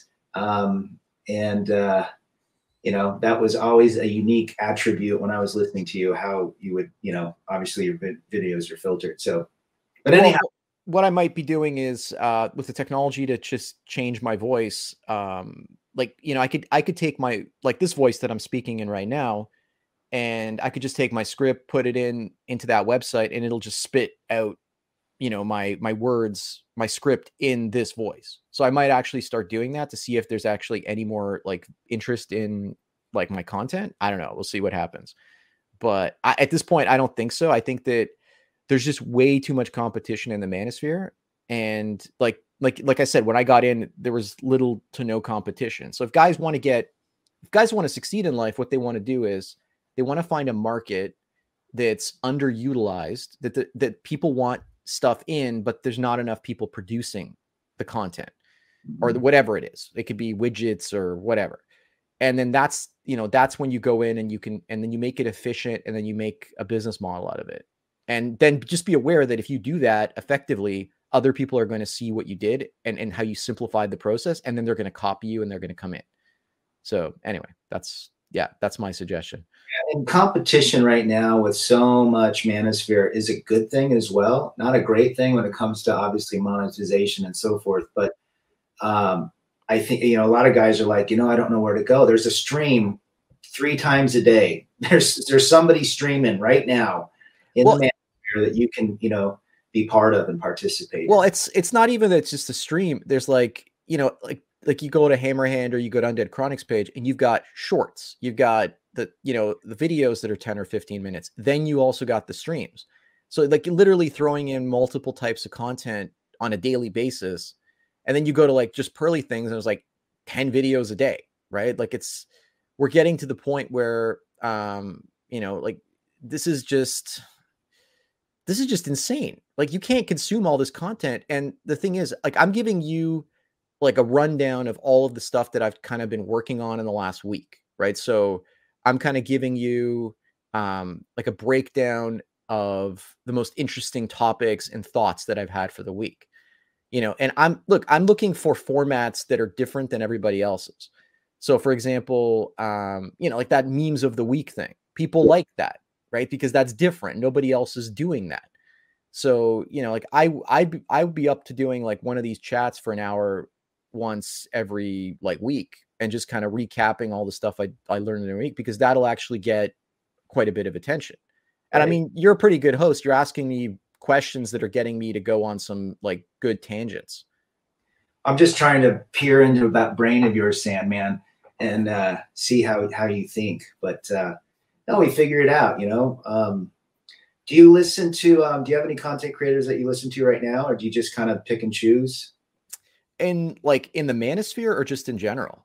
That was always a unique attribute when I was listening to you, how you would, obviously your videos are filtered. So, but anyhow. What I might be doing is with the technology to just change my voice. I could take this voice that I'm speaking in right now, and I could just take my script, put it into that website, and it'll just spit out, my words, my script in this voice. So I might actually start doing that to see if there's actually any more like interest in like my content. I don't know. We'll see what happens. But at this point, I don't think so. I think that there's just way too much competition in the manosphere. And like I said, when I got in, there was little to no competition. So if guys want to succeed in life, what they want to do is they want to find a market that's underutilized, that people want stuff in, but there's not enough people producing the content or whatever it is. It could be widgets or whatever. And then that's when you go in and then you make it efficient, and then you make a business model out of it. And then just be aware that if you do that effectively, other people are going to see what you did and how you simplified the process, and then they're going to copy you and they're going to come in. So anyway, that's my suggestion. And competition right now with so much manosphere is a good thing as well. Not a great thing when it comes to obviously monetization and so forth. But I think, a lot of guys are like, I don't know where to go. There's a stream 3 times a day. There's somebody streaming right now in the manosphere that you can, be part of and participate in. Well, it's not even that it's just a stream. There's like you go to Hammerhand or you go to Undead Chronics page and you've got shorts. You've got the videos that are 10 or 15 minutes. Then you also got the streams. So like literally throwing in multiple types of content on a daily basis. And then you go to like just Pearly Things and it was like 10 videos a day, right? Like we're getting to the point where, like this is just insane. Like you can't consume all this content. And the thing is, like, I'm giving you like a rundown of all of the stuff that I've kind of been working on in the last week. Right. So I'm kind of giving you like a breakdown of the most interesting topics and thoughts that I've had for the week. And I'm looking for formats that are different than everybody else's. So for example, like that memes of the week thing, people like that, right? Because that's different. Nobody else is doing that. So, like I would be up to doing like one of these chats for an hour once every like week and just kind of recapping all the stuff I learned in a week, because that'll actually get quite a bit of attention. And right. I mean, you're a pretty good host. You're asking me questions that are getting me to go on some like good tangents. I'm just trying to peer into that brain of yours, Sandman, and see how you think. But no, we figure it out, Do you listen to, do you have any content creators that you listen to right now, or do you just kind of pick and choose? In like in the manosphere or just in general?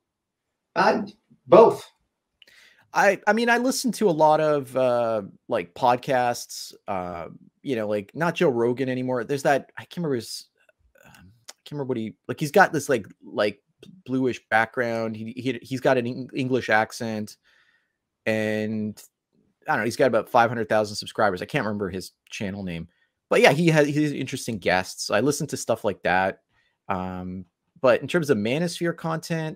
Both. I mean, I listen to a lot of like podcasts, like not Joe Rogan anymore. There's that, I can't remember what he's got this like bluish background. He's got an English accent, and I don't know, he's got about 500,000 subscribers. I can't remember his channel name, but yeah, he's interesting guests. I listen to stuff like that. But in terms of manosphere content,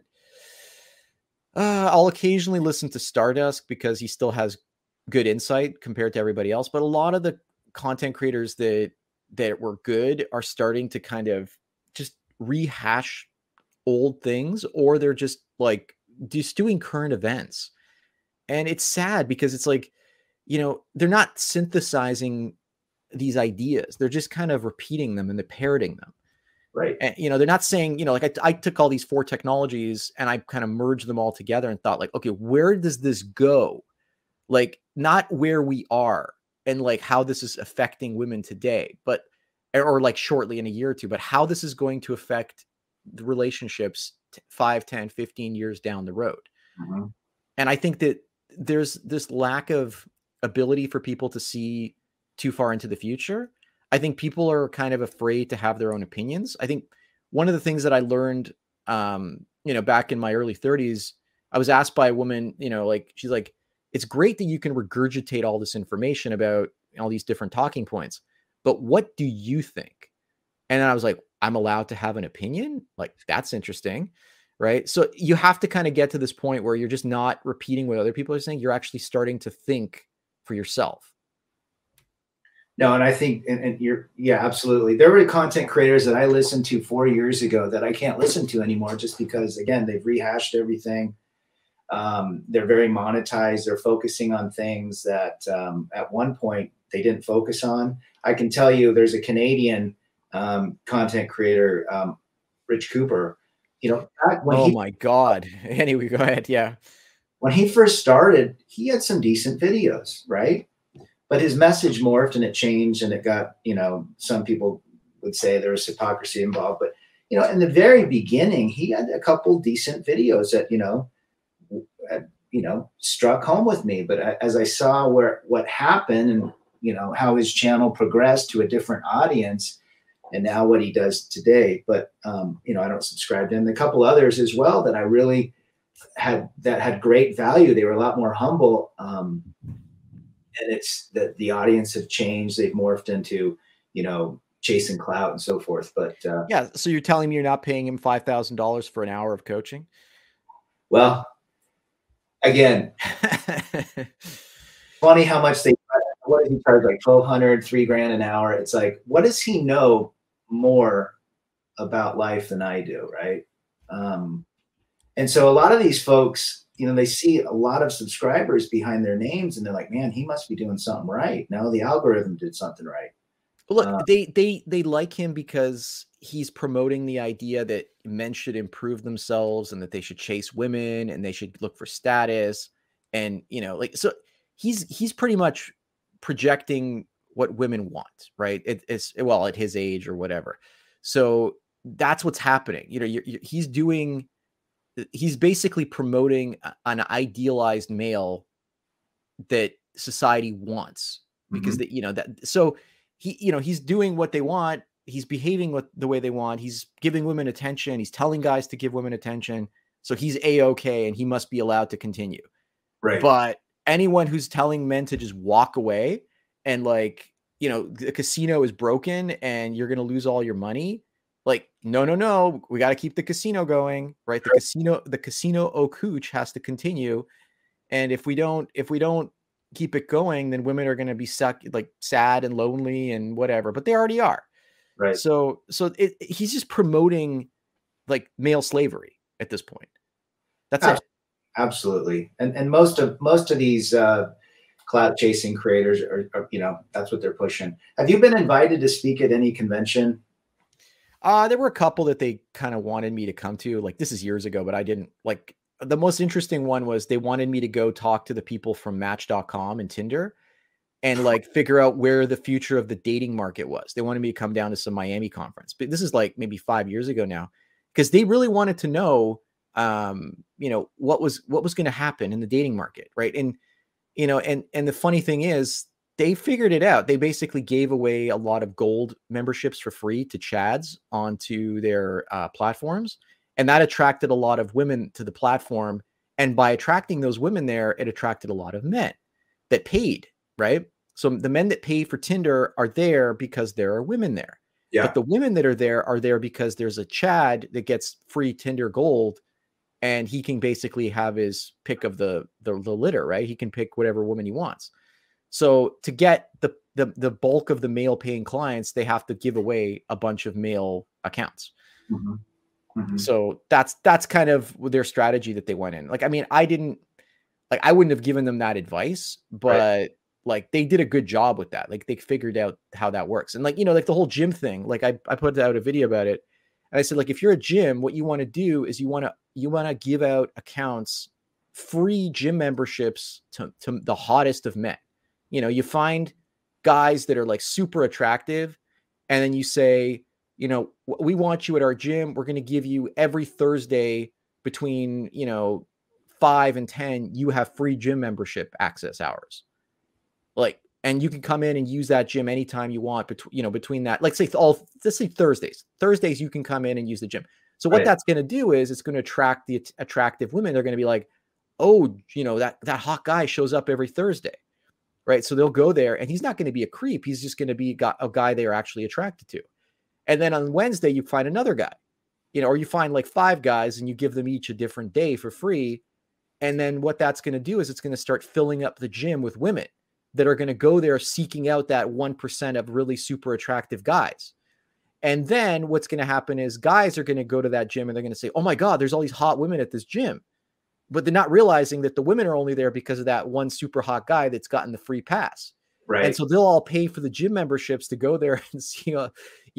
I'll occasionally listen to Stardusk because he still has good insight compared to everybody else. But a lot of the content creators that were good are starting to kind of just rehash old things, or they're just like just doing current events. And it's sad because it's like, they're not synthesizing these ideas. They're just kind of repeating them and they're parroting them. Right. And, they're not saying, like I took all these 4 technologies and I kind of merged them all together and thought like, okay, where does this go? Like not where we are and like how this is affecting women today, but, or like shortly in a year or two, but how this is going to affect the relationships 5, 10, 15 years down the road. Mm-hmm. And I think that there's this lack of ability for people to see too far into the future. I think people are kind of afraid to have their own opinions. I think one of the things that I learned, back in my early 30s, I was asked by a woman, she's like, it's great that you can regurgitate all this information about all these different talking points, but what do you think? And then I was like, I'm allowed to have an opinion? Like, that's interesting, right? So you have to kind of get to this point where you're just not repeating what other people are saying. You're actually starting to think for yourself. No, and I think, and absolutely. There were content creators that I listened to 4 years ago that I can't listen to anymore just because, again, they've rehashed everything. They're very monetized. They're focusing on things that at one point they didn't focus on. I can tell you there's a Canadian content creator, Rich Cooper. My God. Anyway, go ahead. Yeah. When he first started, he had some decent videos, right? But his message morphed and it changed, and it got, some people would say there was hypocrisy involved. But, in the very beginning, he had a couple decent videos that, struck home with me. But as I saw what happened and, how his channel progressed to a different audience and now what he does today. But, I don't subscribe to him. A couple others as well that I really had great value. They were a lot more humble. and it's that the audience have changed. They've morphed into, chasing clout and so forth. But yeah. So you're telling me you're not paying him $5,000 for an hour of coaching? Well, again, funny how much what does he charge? Like $1,200, $3,000 an hour. It's like, what does he know more about life than I do, right? And so a lot of these folks, they see a lot of subscribers behind their names, and they're like, man, he must be doing something right. No, the algorithm did something right. Look, they like him because he's promoting the idea that men should improve themselves and that they should chase women and they should look for status. And, so he's pretty much projecting what women want, right? It's at his age or whatever. So that's what's happening. He's basically promoting an idealized male that society wants because so he's doing what they want. He's behaving the way they want. He's giving women attention. He's telling guys to give women attention. So he's A-okay and he must be allowed to continue. Right. But anyone who's telling men to just walk away and the casino is broken and you're going to lose all your money. Like, no, we got to keep the casino going, right? The casino au couche has to continue. And if we don't keep it going, then women are going to be sad and lonely and whatever, but they already are. Right. So he's just promoting male slavery at this point. That's it. Absolutely. And most of these clout chasing creators are that's what they're pushing. Have you been invited to speak at any convention? There were a couple that they kind of wanted me to come to. This is years ago, but I didn't. The most interesting one was they wanted me to go talk to the people from Match.com and Tinder and figure out where the future of the dating market was. They wanted me to come down to some Miami conference, but this is maybe 5 years ago now, because they really wanted to know, what was going to happen in the dating market. Right. And, and the funny thing is they figured it out. They basically gave away a lot of gold memberships for free to Chads onto their platforms. And that attracted a lot of women to the platform. And by attracting those women there, it attracted a lot of men that paid, right? So the men that pay for Tinder are there because there are women there. Yeah. But the women that are there because there's a Chad that gets free Tinder gold and he can basically have his pick of the litter, right? He can pick whatever woman he wants. So to get the bulk of the male paying clients, they have to give away a bunch of male accounts. Mm-hmm. Mm-hmm. So that's kind of their strategy that they went in. I wouldn't have given them that advice, but they did a good job with that. They figured out how that works. And the whole gym thing, I put out a video about it and I said, if you're a gym, what you want to do is you want to give out accounts, free gym memberships to the hottest of men. You find guys that are super attractive and then you say, we want you at our gym. We're going to give you every Thursday between, 5 and 10, you have free gym membership access hours. And you can come in and use that gym anytime you want between that, let's say Thursdays, you can come in and use the gym. So what that's going to do is it's going to attract the attractive women. They're going to be like, oh, that hot guy shows up every Thursday. Right. So they'll go there and he's not going to be a creep. He's just going to be a guy they are actually attracted to. And then on Wednesday, you find another guy, or you find 5 guys and you give them each a different day for free. And then what that's going to do is it's going to start filling up the gym with women that are going to go there seeking out that 1% of really super attractive guys. And then what's going to happen is guys are going to go to that gym and they're going to say, oh my God, there's all these hot women at this gym. But they're not realizing that the women are only there because of that one super hot guy that's gotten the free pass. Right. And so they'll all pay for the gym memberships to go there and see, the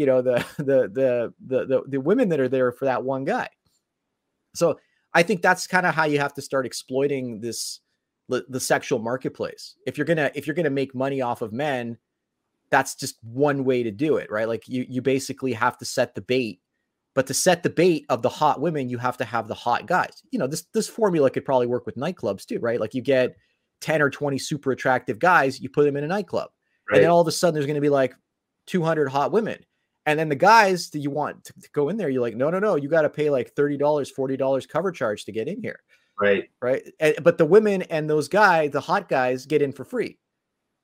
women that are there for that one guy. So I think that's kind of how you have to start exploiting the sexual marketplace. If you're gonna make money off of men, that's just one way to do it, right? You basically have to set the bait. But to set the bait of the hot women, you have to have the hot guys. This formula could probably work with nightclubs too, right? You get 10 or 20 super attractive guys, you put them in a nightclub. Right. And then all of a sudden there's going to be 200 hot women. And then the guys that you want to go in there, you're like, no, you got to pay $30, $40 cover charge to get in here. Right. Right. But the women and those guys, the hot guys, get in for free.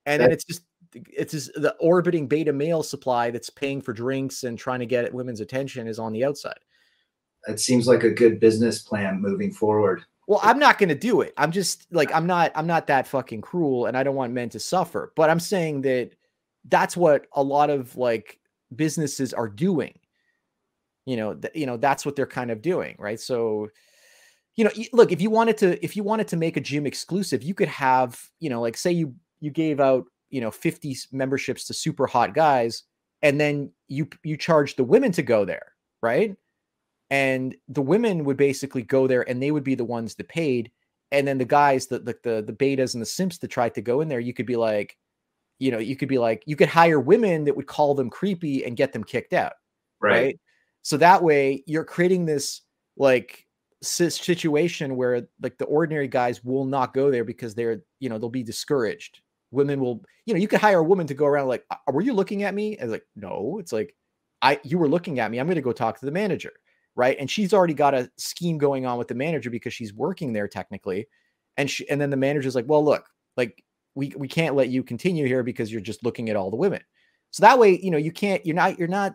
And then it's just the orbiting beta male supply that's paying for drinks and trying to get women's attention is on the outside. It seems like a good business plan moving forward. Well, I'm not going to do it. I'm just like, I'm not that fucking cruel, and I don't want men to suffer, but I'm saying that that's what a lot of like businesses are doing. That's what they're kind of doing. Right. So, look, if you wanted to make a gym exclusive, you could have, like say you gave out, 50 memberships to super hot guys, and then you charge the women to go there. Right. And the women would basically go there and they would be the ones that paid. And then the guys, the betas and the simps that tried to go in there, you could be like, you could hire women that would call them creepy and get them kicked out. Right. So that way you're creating this like situation where like the ordinary guys will not go there because they're, they'll be discouraged. Women will, you could hire a woman to go around like, were you looking at me? And like, no, it's like, you were looking at me. I'm going to go talk to the manager. Right. And she's already got a scheme going on with the manager because she's working there technically. And then the manager's like, well, look, like we can't let you continue here because you're just looking at all the women. So that way, you're not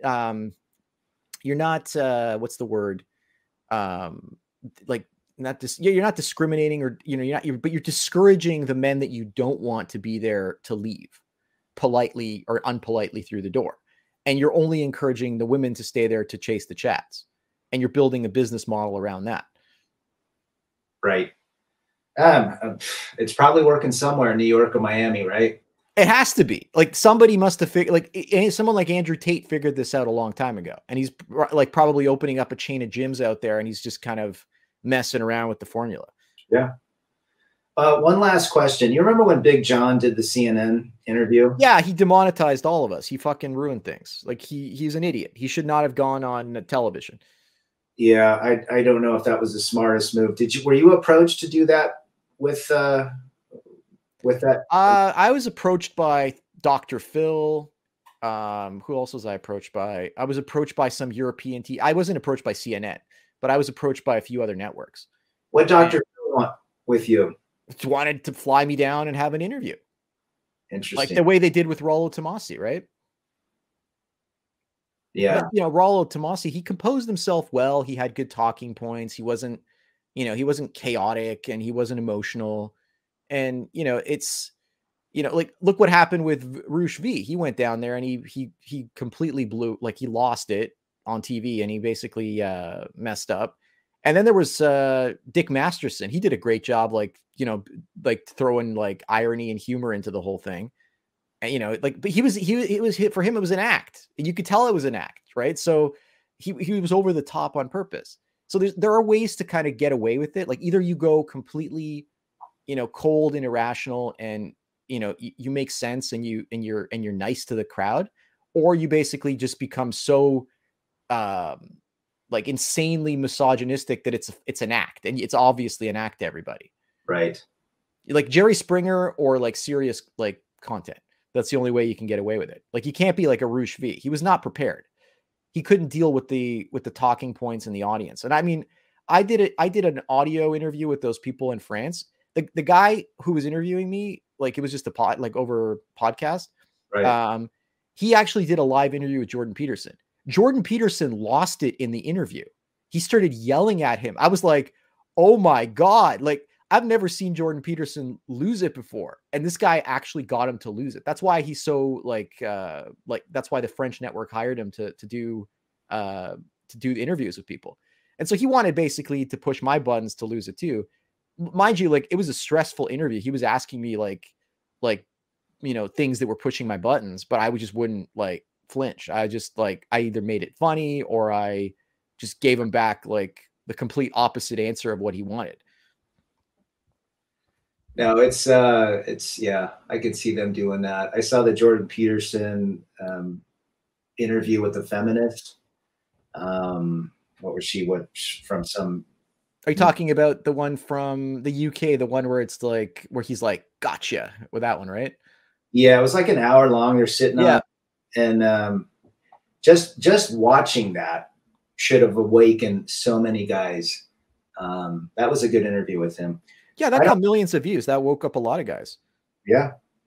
what's the word? Like you're not discriminating or, but you're discouraging the men that you don't want to be there to leave politely or unpolitely through the door. And you're only encouraging the women to stay there to chase the chats. And you're building a business model around that. Right. It's probably working somewhere in New York or Miami, right? It has to be. Like somebody must have figured, like someone like Andrew Tate figured this out a long time ago. And he's like probably opening up a chain of gyms out there and he's just kind of messing around with the formula. Yeah. One last question. You remember when Big John did the CNN interview? Yeah, he demonetized all of us. He fucking ruined things. Like he's an idiot. He should not have gone on television. Yeah, I don't know if that was the smartest move. Were you approached to do that with that? I was approached by Dr. Phil. Who else was I approached by? I was approached by some European I wasn't approached by CNN, but I was approached by a few other networks. What Dr. Phil want with you? Wanted to fly me down and have an interview. Interesting. Like the way they did with Rollo Tomasi, right? Yeah. But, Rollo Tomasi, he composed himself well. He had good talking points. He wasn't chaotic and he wasn't emotional. And, it's, like, look what happened with Roosh V. He went down there and he completely blew, like he lost it on TV and he basically messed up. And then there was Dick Masterson. He did a great job, like throwing like irony and humor into the whole thing. And, but it was for him, it was an act. You could tell it was an act, right? So he was over the top on purpose. So there are ways to kind of get away with it. Like either you go completely, cold and irrational and, you make sense and you're nice to the crowd, or you basically just become so, like insanely misogynistic that it's an act and it's obviously an act to everybody. Right. Like Jerry Springer or like serious, like content. That's the only way you can get away with it. Like you can't be like a Roosh V. He was not prepared. He couldn't deal with the talking points in the audience. And I mean, I did an audio interview with those people in France. The guy who was interviewing me, like it was just over podcast. Right. He actually did a live interview with Jordan Peterson. Jordan Peterson lost it in the interview. He started yelling at him. I was like, oh my God. Like I've never seen Jordan Peterson lose it before. And this guy actually got him to lose it. That's why he's so that's why the French network hired him to do interviews with people. And so he wanted basically to push my buttons to lose it too. Mind you, like it was a stressful interview. He was asking me like, things that were pushing my buttons, but I just wouldn't like flinch. I just I either made it funny or I just gave him back like the complete opposite answer of what he wanted. No, it's yeah, I could see them doing that. I saw the Jordan Peterson interview with the feminist. What was she? From some? Are you talking about the one from the UK? The one where it's like where he's like, "Gotcha" with that one, right? Yeah, it was like an hour long. They're sitting on, and just watching that should have awakened so many guys. That was a good interview with him. Yeah, that got millions of views. That woke up a lot of guys. Yeah.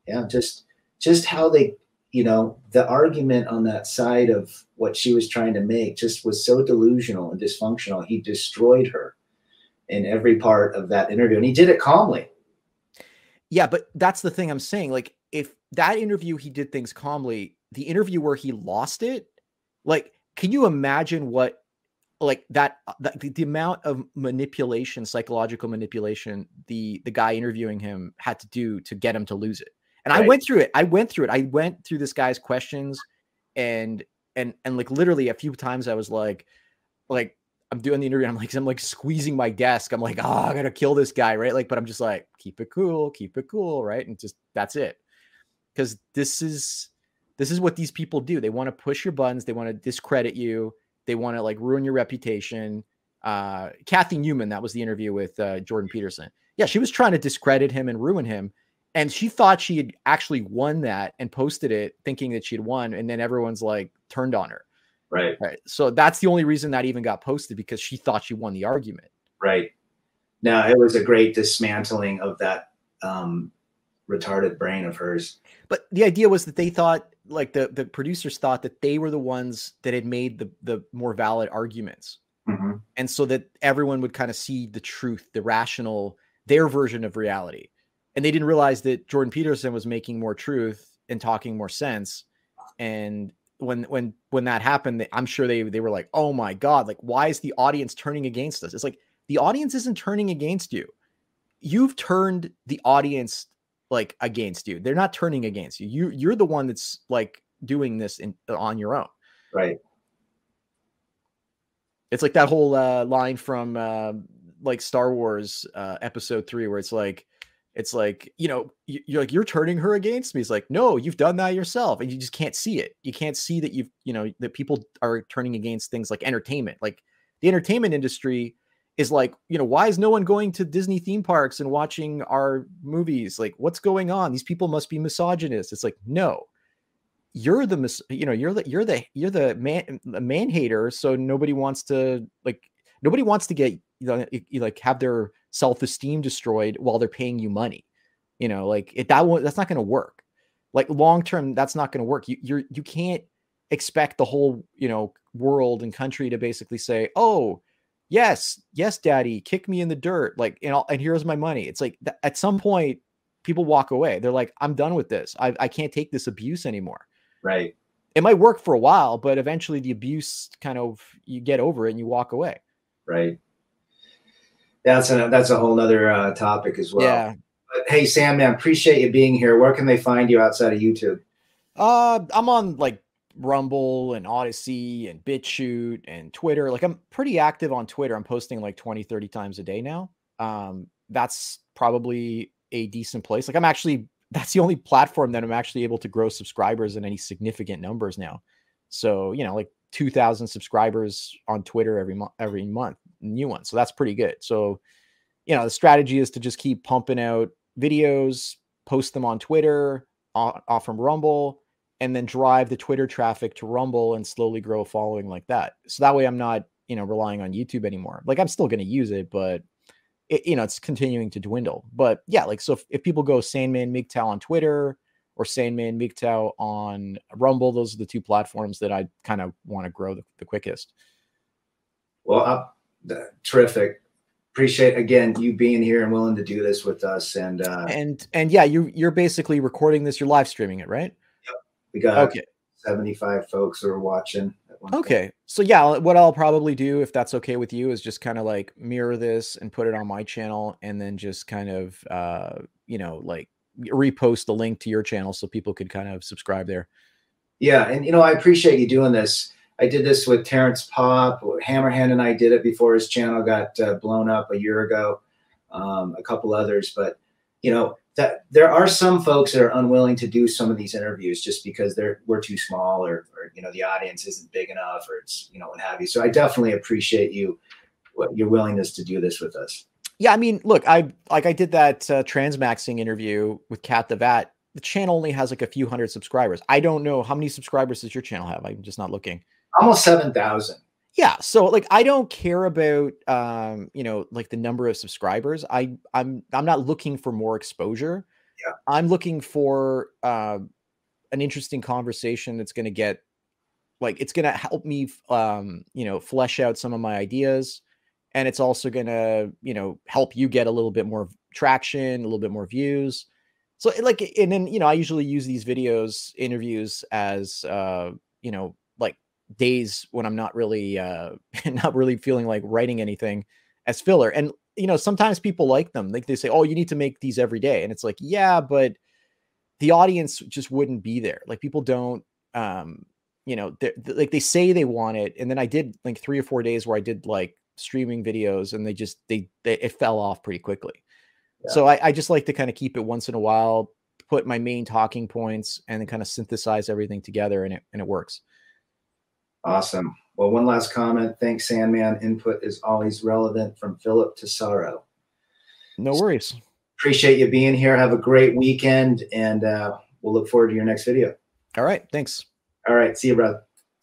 Yeah. Just how they, the argument on that side of what she was trying to make just was so delusional and dysfunctional. He destroyed her in every part of that interview, and he did it calmly. Yeah, but that's the thing I'm saying. Like, if that interview, he did things calmly, the interview where he lost it, like, can you imagine what, like the amount of manipulation, psychological manipulation, the guy interviewing him had to do to get him to lose it? And right. I went through it. I went through this guy's questions, and like literally a few times I was like I'm doing the interview. And I'm like squeezing my desk. I'm like, I gotta kill this guy, right? Like, but I'm just like, keep it cool, right? And just that's it. Because this is what these people do. They want to push your buttons. They want to discredit you. They want to like ruin your reputation. Kathy Newman, that was the interview with Jordan Peterson. Yeah, she was trying to discredit him and ruin him. And she thought she had actually won that and posted it thinking that she'd won. And then everyone's like turned on her. Right. So that's the only reason that even got posted, because she thought she won the argument. Right. No, it was a great dismantling of that retarded brain of hers. But the idea was that they thought, like the producers thought that they were the ones that had made the more valid arguments. Mm-hmm. And so that everyone would kind of see the truth, the rational, their version of reality. And they didn't realize that Jordan Peterson was making more truth and talking more sense. And when that happened, I'm sure they were like, oh my God, like, why is the audience turning against us? It's like, the audience isn't turning against you. You've turned the audience like against you. They're not turning against you. You're the one that's like doing this on your own. Right. It's like that whole line from like Star Wars episode 3, where it's like, you're turning her against me. It's like, no, you've done that yourself. And you just can't see it. You can't see that that people are turning against things like entertainment. Like the entertainment industry is like, why is no one going to Disney theme parks and watching our movies? Like, what's going on? These people must be misogynist. It's like, no, you're the man hater. So nobody wants to get, like have their self-esteem destroyed while they're paying you money. That's not going to work. Like long term, that's not going to work. You can't expect the whole, world and country to basically say, oh, yes, daddy, kick me in the dirt. Like, and here's my money. It's like at some point people walk away. They're like, I'm done with this. I can't take this abuse anymore. Right. It might work for a while, but eventually the abuse you get over it and you walk away. Right. That's a whole nother topic as well. Yeah. But hey, Sam, man, appreciate you being here. Where can they find you outside of YouTube? I'm on like Rumble and Odyssey and BitChute and Twitter. Like I'm pretty active on Twitter. I'm posting like 20, 30 times a day now. That's probably a decent place. Like that's the only platform that I'm actually able to grow subscribers in any significant numbers now. So, like 2,000 subscribers on Twitter every month, new one. So that's pretty good. So, the strategy is to just keep pumping out videos, post them on Twitter, off from Rumble, and then drive the Twitter traffic to Rumble and slowly grow a following like that. So that way I'm not, relying on YouTube anymore. Like I'm still going to use it, but it's continuing to dwindle. But yeah, like, so if people go Sandman MGTOW on Twitter or Sandman MGTOW on Rumble, those are the two platforms that I kind of want to grow the quickest. Well, terrific. Appreciate again you being here and willing to do this with us. And yeah, you're basically recording this. You're live streaming it, right? Yep. We got 75 folks who are watching. Okay. So yeah, what I'll probably do, if that's okay with you, is just kind of like mirror this and put it on my channel, and then just kind of like repost the link to your channel so people could kind of subscribe there. Yeah, and I appreciate you doing this. I did this with Terrence Pop. Hammerhand and I did it before his channel got blown up a year ago. A couple others, but that there are some folks that are unwilling to do some of these interviews just because we're too small, or the audience isn't big enough, or it's what have you. So I definitely appreciate your willingness to do this with us. Yeah, I mean, look, I did that Transmaxing interview with Kat the Vat. The channel only has like a few hundred subscribers. I don't know how many subscribers does your channel have. I'm just not looking. Almost 7,000. Yeah. So like, I don't care about, like the number of subscribers. I'm not looking for more exposure. I'm looking for an interesting conversation that's going to get, like, it's going to help me, flesh out some of my ideas. And it's also going to, help you get a little bit more traction, a little bit more views. So and then, I usually use these interviews as, like days when I'm not really feeling like writing anything, as filler. And, sometimes people like them. Like they say, oh, you need to make these every day. And it's like, yeah, but the audience just wouldn't be there. Like people don't, like they say they want it. And then I did like 3 or 4 days where I did like streaming videos and it fell off pretty quickly. Yeah. So I just like to kind of keep it once in a while, put my main talking points and then kind of synthesize everything together, and it works. Awesome. Well, one last comment. Thanks, Sandman. Input is always relevant, from Philip Tesoro. No worries. Appreciate you being here. Have a great weekend, and we'll look forward to your next video. All right. Thanks. All right. See you, brother.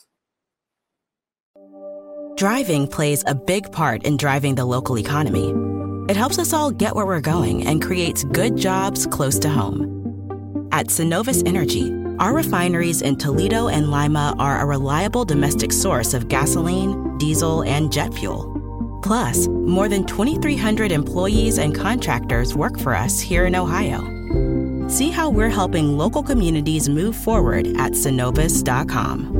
Driving plays a big part in driving the local economy. It helps us all get where we're going and creates good jobs close to home. At Synovus Energy, our refineries in Toledo and Lima are a reliable domestic source of gasoline, diesel, and jet fuel. Plus, more than 2,300 employees and contractors work for us here in Ohio. See how we're helping local communities move forward at Synovus.com.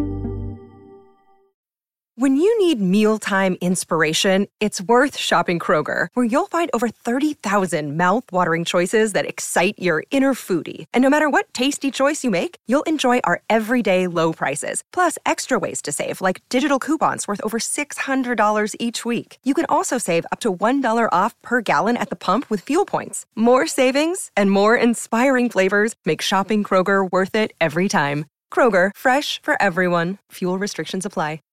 When you need mealtime inspiration, it's worth shopping Kroger, where you'll find over 30,000 mouth-watering choices that excite your inner foodie. And no matter what tasty choice you make, you'll enjoy our everyday low prices, plus extra ways to save, like digital coupons worth over $600 each week. You can also save up to $1 off per gallon at the pump with fuel points. More savings and more inspiring flavors make shopping Kroger worth it every time. Kroger, fresh for everyone. Fuel restrictions apply.